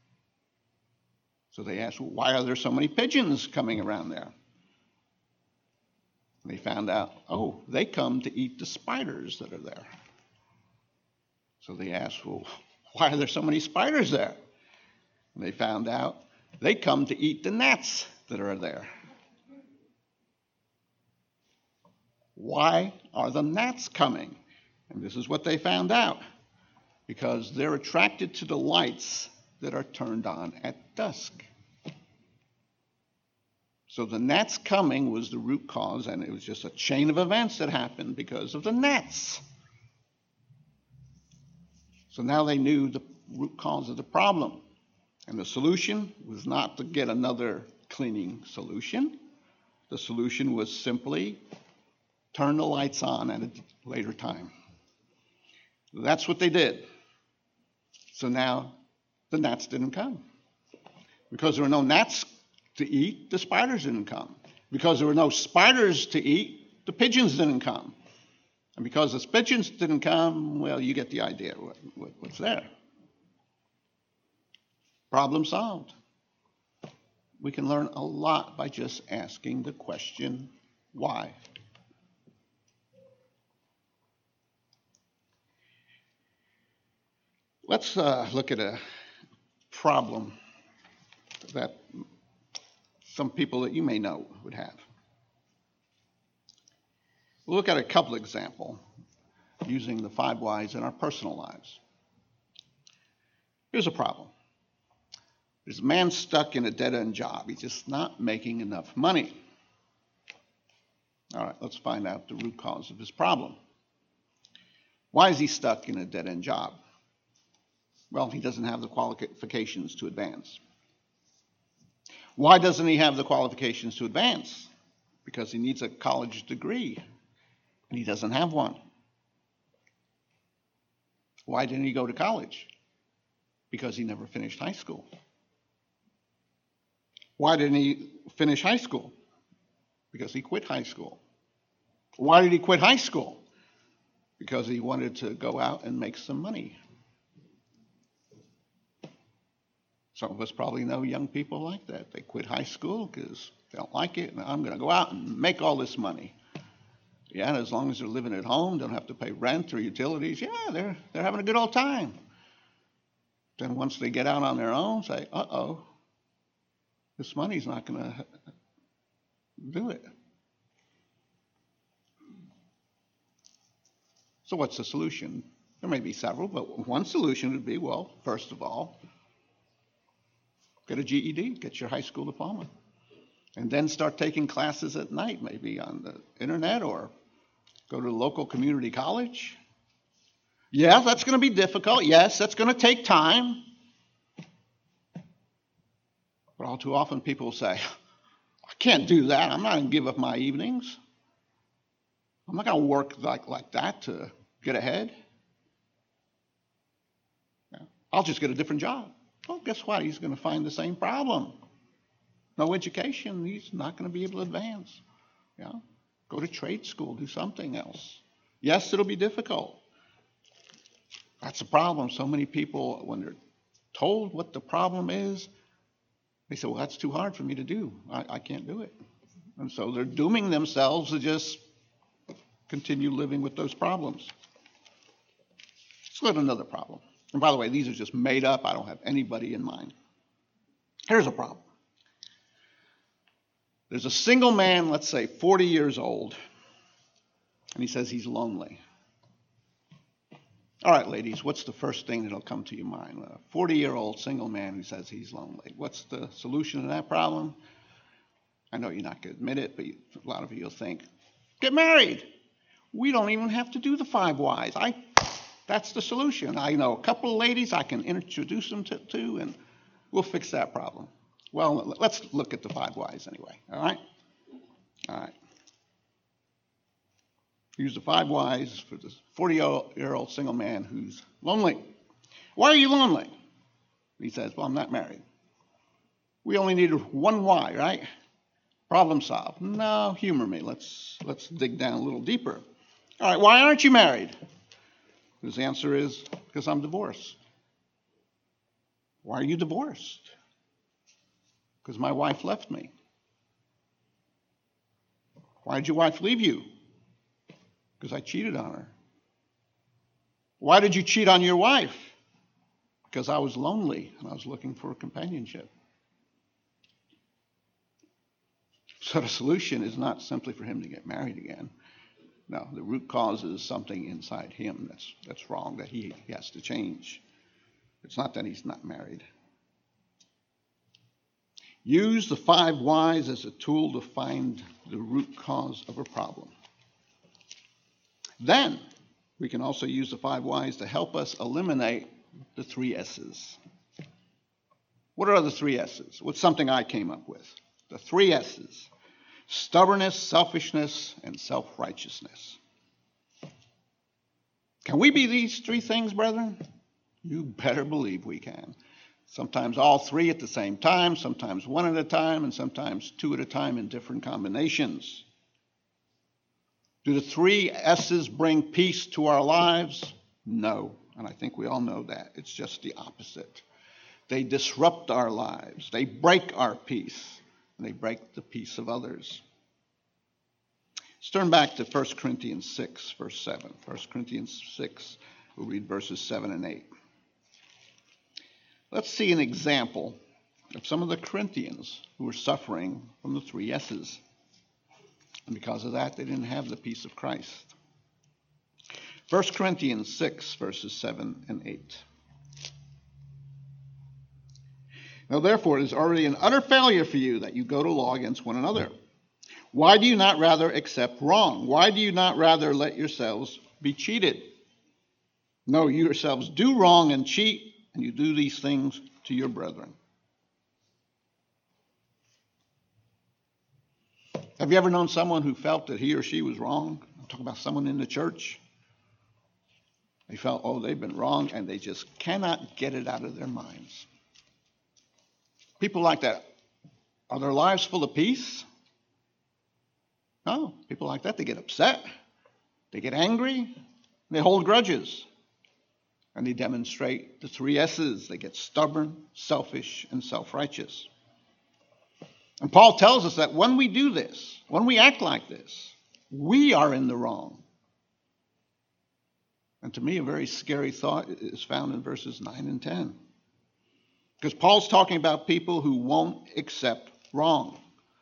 So they asked, well, why are there so many pigeons coming around there? And they found out, they come to eat the spiders that are there. So they asked, well, why are there so many spiders there? And they found out they come to eat the gnats that are there. Why are the gnats coming? And this is what they found out. Because they're attracted to the lights that are turned on at dusk. So the gnats coming was the root cause, and it was just a chain of events that happened because of the gnats. So now they knew the root cause of the problem. And the solution was not to get another cleaning solution. The solution was simply turn the lights on at a later time. That's what they did. So now the gnats didn't come. Because there were no gnats to eat, the spiders didn't come. Because there were no spiders to eat, the pigeons didn't come. And because the pigeons didn't come, well, you get the idea what's there. Problem solved. We can learn a lot by just asking the question, why? Let's look at a problem that some people that you may know would have. We'll look at a couple examples. using the 5 whys in our personal lives. Here's a problem. There's a man stuck in a dead-end job. He's just not making enough money. All right, let's find out the root cause of his problem. Why is he stuck in a dead-end job? Well, he doesn't have the qualifications to advance. Why doesn't he have the qualifications to advance? Because he needs a college degree, and he doesn't have one. Why didn't he go to college? Because he never finished high school. Why didn't he finish high school? Because he quit high school. Why did he quit high school? Because he wanted to go out and make some money. Some of us probably know young people like that. They quit high school because they don't like it, and I'm going to go out and make all this money. Yeah, and as long as they're living at home, don't have to pay rent or utilities, yeah, they're having a good old time. Then once they get out on their own, say, uh-oh, this money's not going to do it. So what's the solution? There may be several, but one solution would be, well, first of all, get a GED, get your high school diploma, and then start taking classes at night, maybe on the internet, or go to a local community college. Yeah, that's going to be difficult. Yes, that's going to take time. But all too often people say, I can't do that. I'm not going to give up my evenings. I'm not going to work like that to get ahead. I'll just get a different job. Well, guess what? He's going to find the same problem. No education, he's not going to be able to advance. Yeah? Go to trade school, do something else. Yes, it'll be difficult. That's the problem. So many people, when they're told what the problem is, they say, well, that's too hard for me to do. I can't do it. And so they're dooming themselves to just continue living with those problems. Let's look at another problem. And by the way, these are just made up. I don't have anybody in mind. Here's a problem. There's a single man, let's say 40 years old, and he says he's lonely. All right, ladies, what's the first thing that'll come to your mind? A 40-year-old single man who says he's lonely. What's the solution to that problem? I know you're not going to admit it, but a lot of you will think, get married. We don't even have to do the 5 whys. That's the solution. I know a couple of ladies I can introduce them to, and we'll fix that problem. Well, let's look at the 5 whys anyway, all right? All right. Use the 5 whys for this 40-year-old single man who's lonely. Why are you lonely? He says, well, I'm not married. We only need 1 why, right? Problem solved. No, humor me. Let's dig down a little deeper. All right, why aren't you married? His answer is, because I'm divorced. Why are you divorced? Because my wife left me. Why did your wife leave you? Because I cheated on her. Why did you cheat on your wife? Because I was lonely and I was looking for companionship. So the solution is not simply for him to get married again. No, the root cause is something inside him that's wrong, that he has to change. It's not that he's not married. Use the 5 whys as a tool to find the root cause of a problem. Then we can also use the 5 whys to help us eliminate the 3 S's. What are the 3 S's? What's something I came up with? The 3 S's. Stubbornness, selfishness, and self-righteousness. Can we be these 3 things, brethren? You better believe we can. Sometimes all 3 at the same time, sometimes 1 at a time, and sometimes 2 at a time in different combinations. Do the 3 S's bring peace to our lives? No, and I think we all know that. It's just the opposite. They disrupt our lives. They break our peace. And they break the peace of others. Let's turn back to 1 Corinthians 6, verse 7. 1 Corinthians 6, we'll read verses 7 and 8. Let's see an example of some of the Corinthians who were suffering from the 3 S's. And because of that, they didn't have the peace of Christ. 1 Corinthians 6, verses 7 and 8. Now, therefore, it is already an utter failure for you that you go to law against one another. Why do you not rather accept wrong? Why do you not rather let yourselves be cheated? No, you yourselves do wrong and cheat, and you do these things to your brethren. Have you ever known someone who felt that he or she was wrong? I'm talking about someone in the church. They felt, oh, they've been wrong, and they just cannot get it out of their minds. People like that, are their lives full of peace? No, people like that, they get upset, they get angry, they hold grudges, and they demonstrate the 3 S's. They get stubborn, selfish, and self-righteous. And Paul tells us that when we do this, when we act like this, we are in the wrong. And to me, a very scary thought is found in verses 9 and 10. Because Paul's talking about people who won't accept wrong.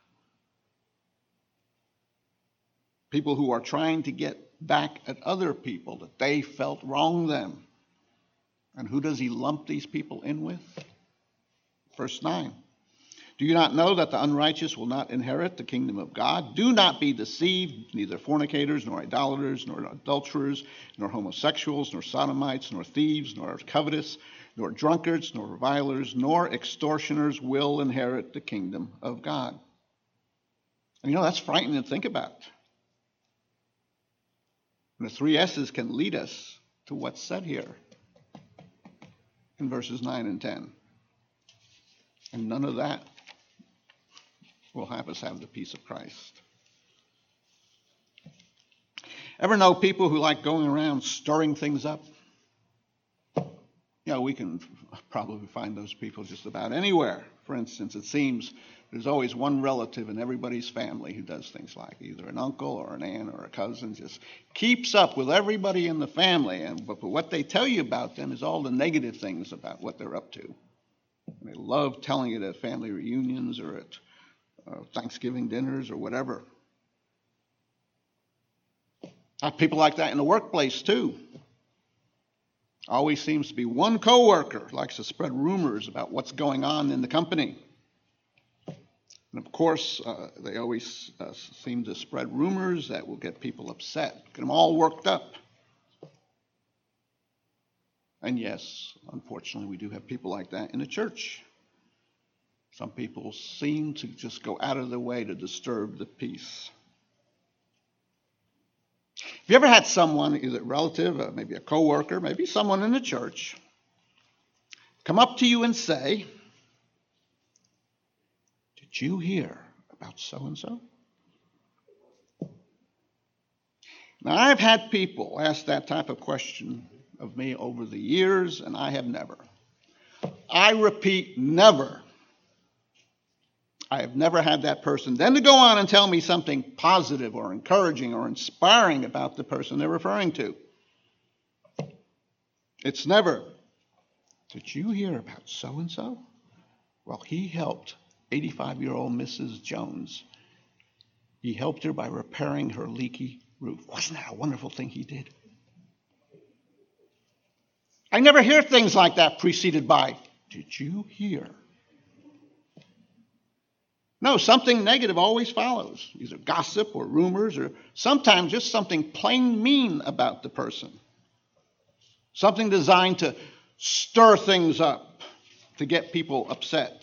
People who are trying to get back at other people that they felt wronged them. And who does he lump these people in with? Verse 9. Do you not know that the unrighteous will not inherit the kingdom of God? Do not be deceived, neither fornicators, nor idolaters, nor adulterers, nor homosexuals, nor sodomites, nor thieves, nor covetous, nor drunkards, nor revilers, nor extortioners will inherit the kingdom of God. And that's frightening to think about. And the 3 S's can lead us to what's said here in verses 9 and 10. And none of that will have us have the peace of Christ. Ever know people who like going around stirring things up? We can probably find those people just about anywhere. For instance, it seems there's always one relative in everybody's family who does things like either an uncle or an aunt or a cousin, just keeps up with everybody in the family. But what they tell you about them is all the negative things about what they're up to. And they love telling it at family reunions or at Thanksgiving dinners or whatever. I have people like that in the workplace too. Always seems to be one coworker likes to spread rumors about what's going on in the company. And of course, they always seem to spread rumors that will get people upset, get them all worked up. And yes, unfortunately, we do have people like that in the church. Some people seem to just go out of their way to disturb the peace. Have you ever had someone, either a relative, maybe a coworker, maybe someone in the church, come up to you and say, "Did you hear about so-and-so?" Now, I've had people ask that type of question of me over the years, and I have never. I repeat, never. I have never had that person then to go on and tell me something positive or encouraging or inspiring about the person they're referring to. It's never, "Did you hear about so-and-so? Well, he helped 85-year-old Mrs. Jones. He helped her by repairing her leaky roof. Wasn't that a wonderful thing he did?" I never hear things like that preceded by, "Did you hear?" No, something negative always follows, either gossip or rumors or sometimes just something plain mean about the person. Something designed to stir things up, to get people upset.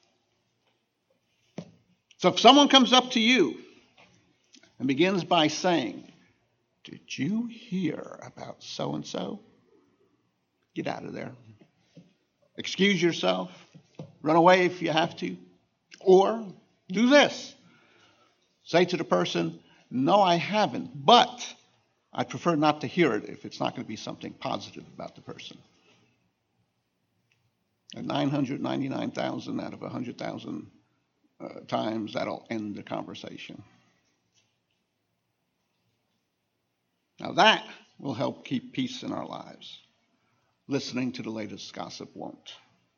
So if someone comes up to you and begins by saying, "Did you hear about so-and-so?" Get out of there. Excuse yourself. Run away if you have to. Or do this. Say to the person, "No, I haven't, but I prefer not to hear it if it's not going to be something positive about the person." And 999,000 out of 100,000 times, that'll end the conversation. Now that will help keep peace in our lives. Listening to the latest gossip won't.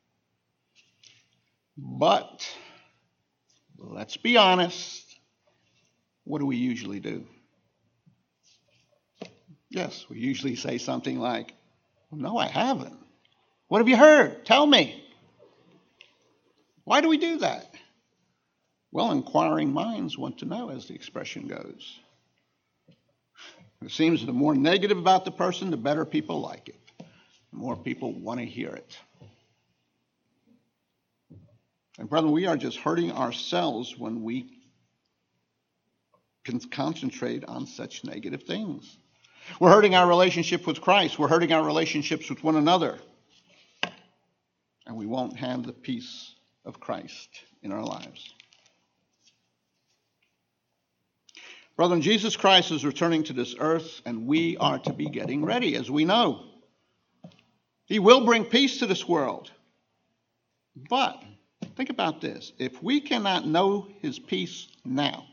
But let's be honest. What do we usually do? Yes, we usually say something like, "No, I haven't. What have you heard? Tell me." Why do we do that? Well, inquiring minds want to know, as the expression goes. It seems the more negative about the person, the better people like it. The more people want to hear it. And brethren, we are just hurting ourselves when we can concentrate on such negative things. We're hurting our relationship with Christ. We're hurting our relationships with one another. And we won't have the peace of Christ in our lives. Brethren, Jesus Christ is returning to this earth, and we are to be getting ready, as we know. He will bring peace to this world. But think about this. If we cannot know his peace now,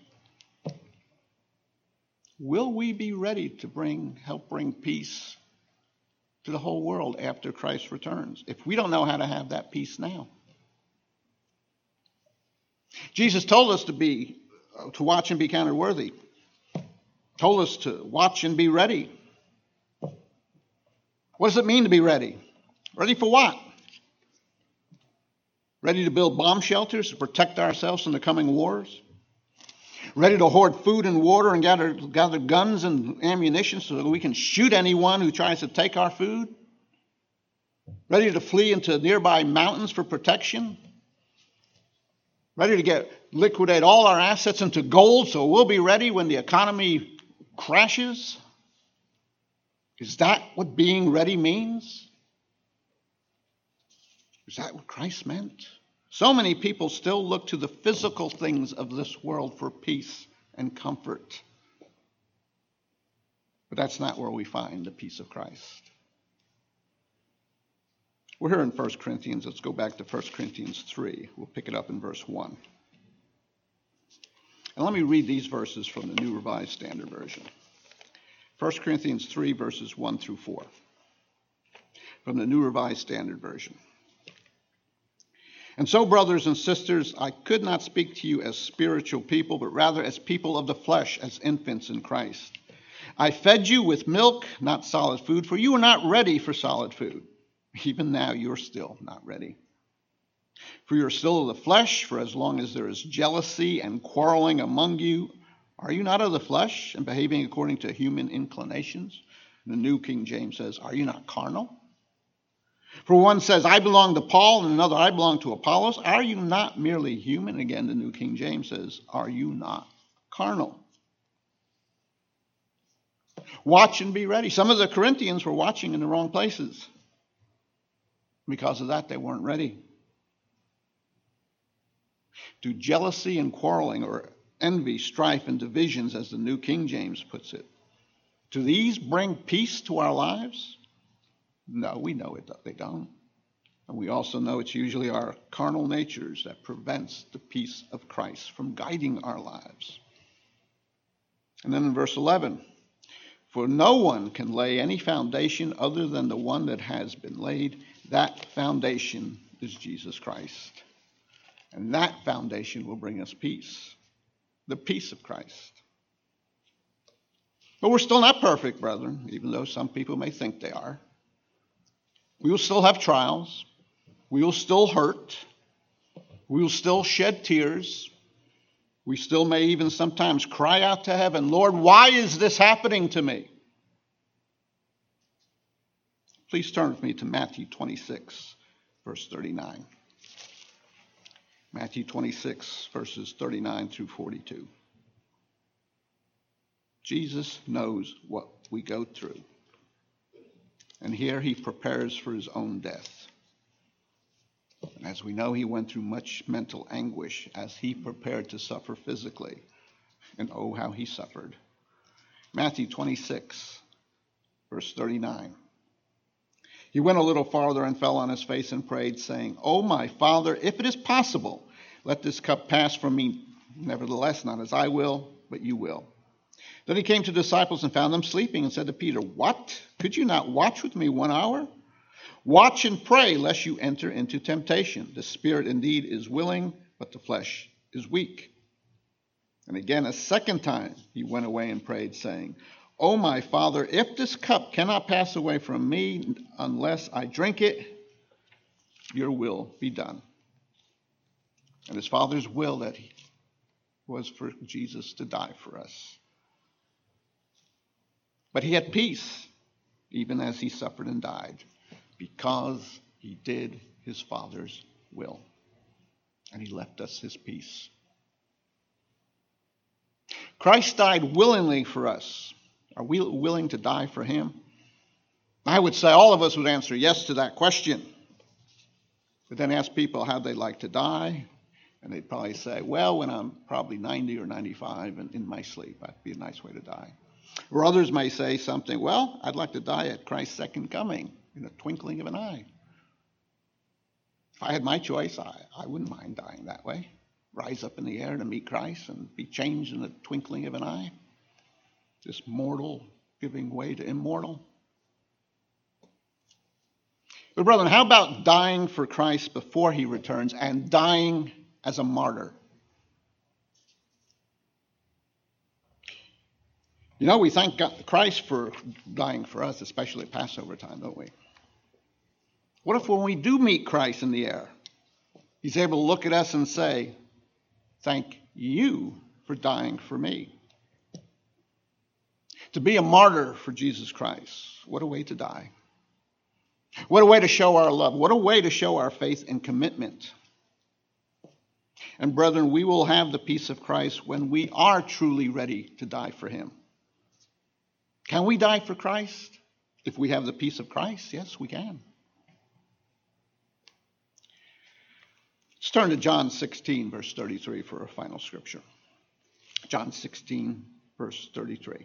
will we be ready to help bring peace to the whole world after Christ returns, if we don't know how to have that peace now? Jesus told us to watch and be counted worthy. Told us to watch and be ready. What does it mean to be ready? Ready for what? Ready to build bomb shelters to protect ourselves from the coming wars? Ready to hoard food and water and gather guns and ammunition so that we can shoot anyone who tries to take our food? Ready to flee into nearby mountains for protection? Ready to liquidate all our assets into gold so we'll be ready when the economy crashes? Is that what being ready means? Is that what Christ meant? So many people still look to the physical things of this world for peace and comfort. But that's not where we find the peace of Christ. We're here in 1 Corinthians. Let's go back to 1 Corinthians 3. We'll pick it up in verse 1. And let me read these verses from the New Revised Standard Version. 1 Corinthians 3, verses 1 through 4. From the New Revised Standard Version. And so, brothers and sisters, I could not speak to you as spiritual people, but rather as people of the flesh, as infants in Christ. I fed you with milk, not solid food, for you are not ready for solid food. Even now, you're still not ready. For you are still of the flesh, for as long as there is jealousy and quarreling among you, are you not of the flesh and behaving according to human inclinations? The New King James says, are you not carnal? For one says, I belong to Paul, and another, I belong to Apollos. Are you not merely human? Again, the New King James says, are you not carnal? Watch and be ready. Some of the Corinthians were watching in the wrong places. Because of that, they weren't ready. Do jealousy and quarreling, or envy, strife, and divisions, as the New King James puts it, do these bring peace to our lives? No, we know it. They don't. And we also know it's usually our carnal natures that prevents the peace of Christ from guiding our lives. And then in verse 11, for no one can lay any foundation other than the one that has been laid. That foundation is Jesus Christ. And that foundation will bring us peace. The peace of Christ. But we're still not perfect, brethren, even though some people may think they are. We will still have trials. We will still hurt. We will still shed tears. We still may even sometimes cry out to heaven, Lord, why is this happening to me? Please turn with me to Matthew 26, verse 39. Matthew 26, verses 39 through 42. Jesus knows what we go through. And here he prepares for his own death. And as we know, he went through much mental anguish as he prepared to suffer physically. And oh, how he suffered. Matthew 26, verse 39. He went a little farther and fell on his face and prayed, saying, "O my Father, if it is possible, let this cup pass from me. Nevertheless, not as I will, but you will." Then he came to the disciples and found them sleeping and said to Peter, "What? Could you not watch with me 1 hour? Watch and pray lest you enter into temptation. The spirit indeed is willing, but the flesh is weak." And again, a second time, he went away and prayed, saying, "O my Father, if this cup cannot pass away from me unless I drink it, your will be done." And his Father's will that was for Jesus to die for us. But he had peace, even as he suffered and died, because he did his Father's will. And he left us his peace. Christ died willingly for us. Are we willing to die for him? I would say all of us would answer yes to that question. But then ask people how they'd like to die, and they'd probably say, well, when I'm probably 90 or 95 and in my sleep, that'd be a nice way to die. Or others may say something, well, I'd like to die at Christ's second coming, in a twinkling of an eye. If I had my choice, I wouldn't mind dying that way. Rise up in the air to meet Christ and be changed in the twinkling of an eye. This mortal giving way to immortal. But brethren, how about dying for Christ before he returns and dying as a martyr? You know, we thank Christ for dying for us, especially at Passover time, don't we? What if when we do meet Christ in the air, he's able to look at us and say, thank you for dying for me? To be a martyr for Jesus Christ, what a way to die. What a way to show our love. What a way to show our faith and commitment. And brethren, we will have the peace of Christ when we are truly ready to die for him. Can we die for Christ if we have the peace of Christ? Yes, we can. Let's turn to John 16, verse 33 for our final scripture. John 16, verse 33.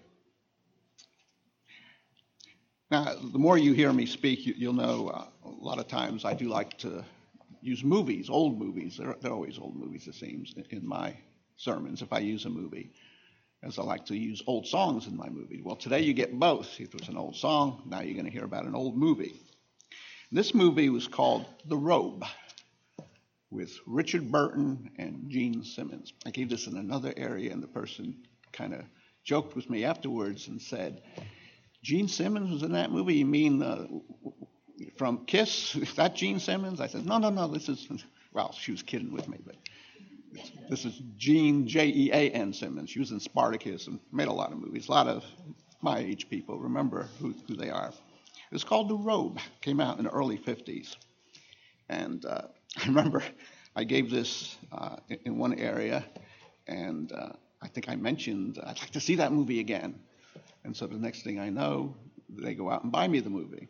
Now, the more you hear me speak, you'll know a lot of times I do like to use movies, old movies. They're always old movies, it seems, in my sermons if I use a movie, as I like to use old songs in my movie. Well, today you get both. If it was an old song, now you're going to hear about an old movie. This movie was called The Robe, with Richard Burton and Gene Simmons. I gave this in another area, and the person kind of joked with me afterwards and said, Gene Simmons was in that movie? You mean from Kiss? Is that Gene Simmons? I said, no, this is, well, she was kidding with me, but this is Gene, Jean Simmons. She was in Spartacus and made a lot of movies. A lot of my age people remember who they are. It's called The Robe. Came out in the early 50s. And I remember I gave this in one area, and I think I mentioned I'd like to see that movie again. And so the next thing I know, they go out and buy me the movie.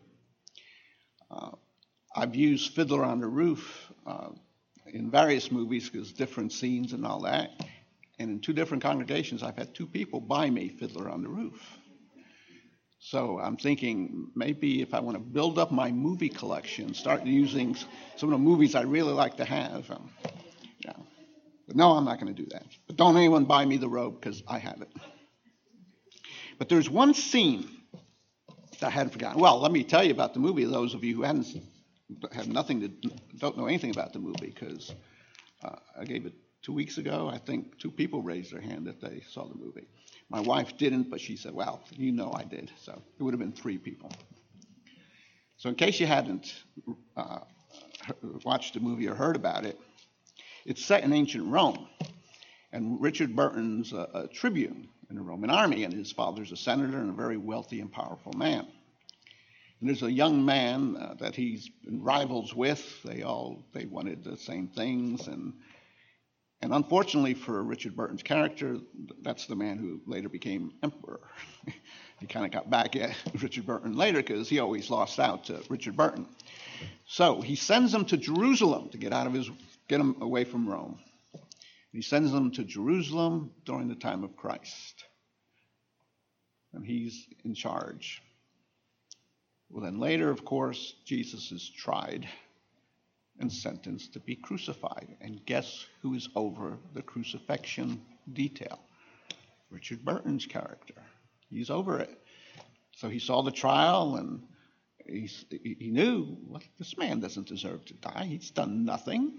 I've used Fiddler on the Roof in various movies because different scenes and all that. And in two different congregations, I've had two people buy me Fiddler on the Roof. So I'm thinking maybe if I want to build up my movie collection, start using some of the movies I really like to have. Yeah. But no, I'm not going to do that. But don't anyone buy me The Robe because I have it. But there's one scene that I hadn't forgotten. Well, let me tell you about the movie, those of you who don't know anything about the movie, because I gave it 2 weeks ago. I think 2 people raised their hand that they saw the movie. My wife didn't, but she said, well, you know I did. So it would have been 3 people. So in case you hadn't watched the movie or heard about it, it's set in ancient Rome. And Richard Burton's a tribune in the Roman army, and his father's a senator and a very wealthy and powerful man. And there's a young man that he's been rivals with. They wanted the same things, and unfortunately for Richard Burton's character, that's the man who later became emperor. He kind of got back at Richard Burton later because he always lost out to Richard Burton. So he sends him to Jerusalem to get him away from Rome. He sends them to Jerusalem during the time of Christ. And he's in charge. Well, then later, of course, Jesus is tried and sentenced to be crucified. And guess who is over the crucifixion detail? Richard Burton's character. He's over it. So he saw the trial, and he knew, well, this man doesn't deserve to die. He's done nothing.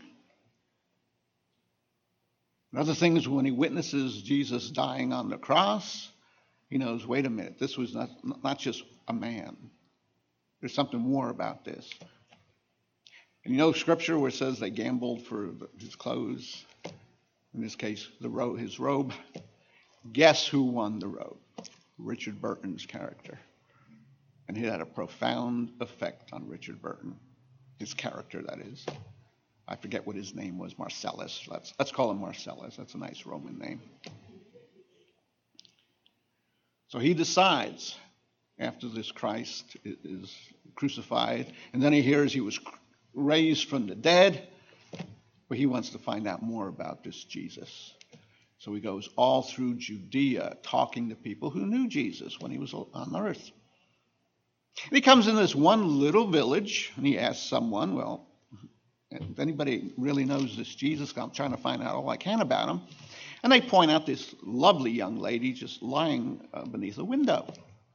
Another thing is when he witnesses Jesus dying on the cross, He knows, wait a minute, this was not just a man. There's something more about this. And you know scripture where it says they gambled for his clothes, in this case, his robe. Guess who won the robe? Richard Burton's character. And it had a profound effect on Richard Burton, his character, that is. I forget what his name was, Marcellus. Let's call him Marcellus. That's a nice Roman name. So he decides, after this Christ is crucified, and then he hears he was raised from the dead, but he wants to find out more about this Jesus. So he goes all through Judea talking to people who knew Jesus when he was on earth. And he comes in this one little village, and he asks someone, well, if anybody really knows this Jesus, I'm trying to find out all I can about him. And they point out this lovely young lady just lying beneath a window.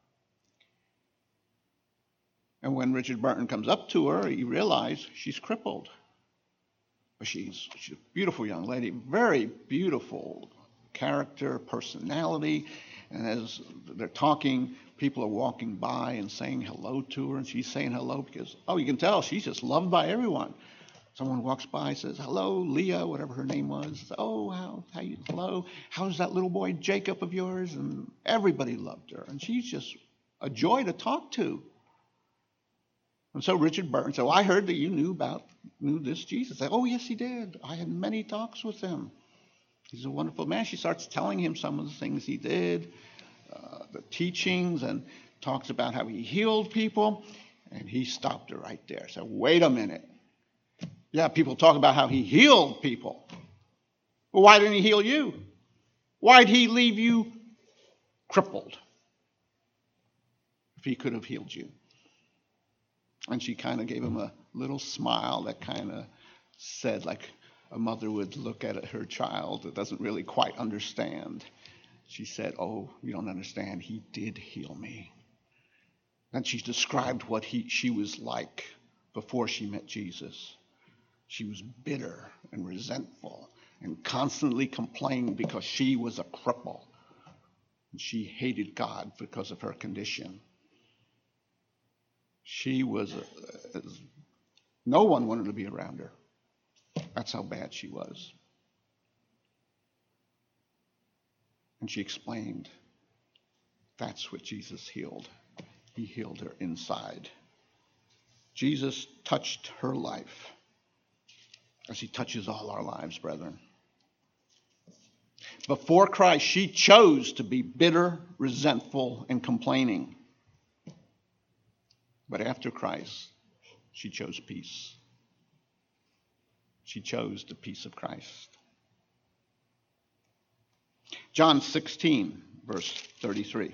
And when Richard Burton comes up to her, he realizes she's crippled. But she's a beautiful young lady, very beautiful character, personality. And as they're talking, people are walking by and saying hello to her. And she's saying hello because, you can tell she's just loved by everyone. Someone walks by, says, hello, Leah, whatever her name was. Hello. How's that little boy Jacob of yours? And everybody loved her. And she's just a joy to talk to. And so Richard Burton said, I heard that you knew this Jesus. I said, yes, he did. I had many talks with him. He's a wonderful man. She starts telling him some of the things he did, the teachings, and talks about how he healed people. And he stopped her right there. Said, wait a minute. Yeah, people talk about how he healed people. Well, why didn't he heal you? Why'd he leave you crippled if he could have healed you? And she kind of gave him a little smile that kind of said, like a mother would look at her child that doesn't really quite understand. She said, you don't understand. He did heal me. And she described what she was like before she met Jesus. She was bitter and resentful and constantly complained because she was a cripple. And she hated God because of her condition. She was, no one wanted to be around her. That's how bad she was. And she explained, that's what Jesus healed. He healed her inside. Jesus touched her life as he touches all our lives, brethren. Before Christ, she chose to be bitter, resentful, and complaining. But after Christ, she chose peace. She chose the peace of Christ. John 16, verse 33.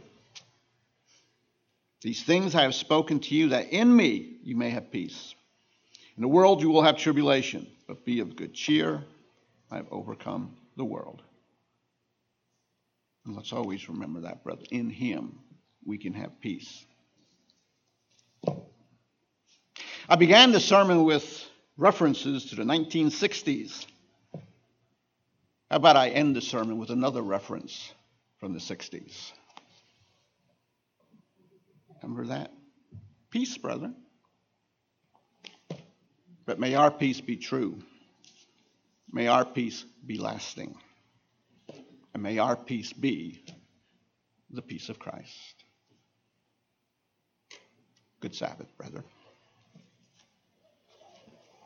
These things I have spoken to you, that in me you may have peace. In the world you will have tribulation, but be of good cheer. I have overcome the world. And let's always remember that, brother. In him we can have peace. I began the sermon with references to the 1960s. How about I end the sermon with another reference from the 60s? Remember that? Peace, brethren. But may our peace be true. May our peace be lasting. And may our peace be the peace of Christ. Good Sabbath, brethren.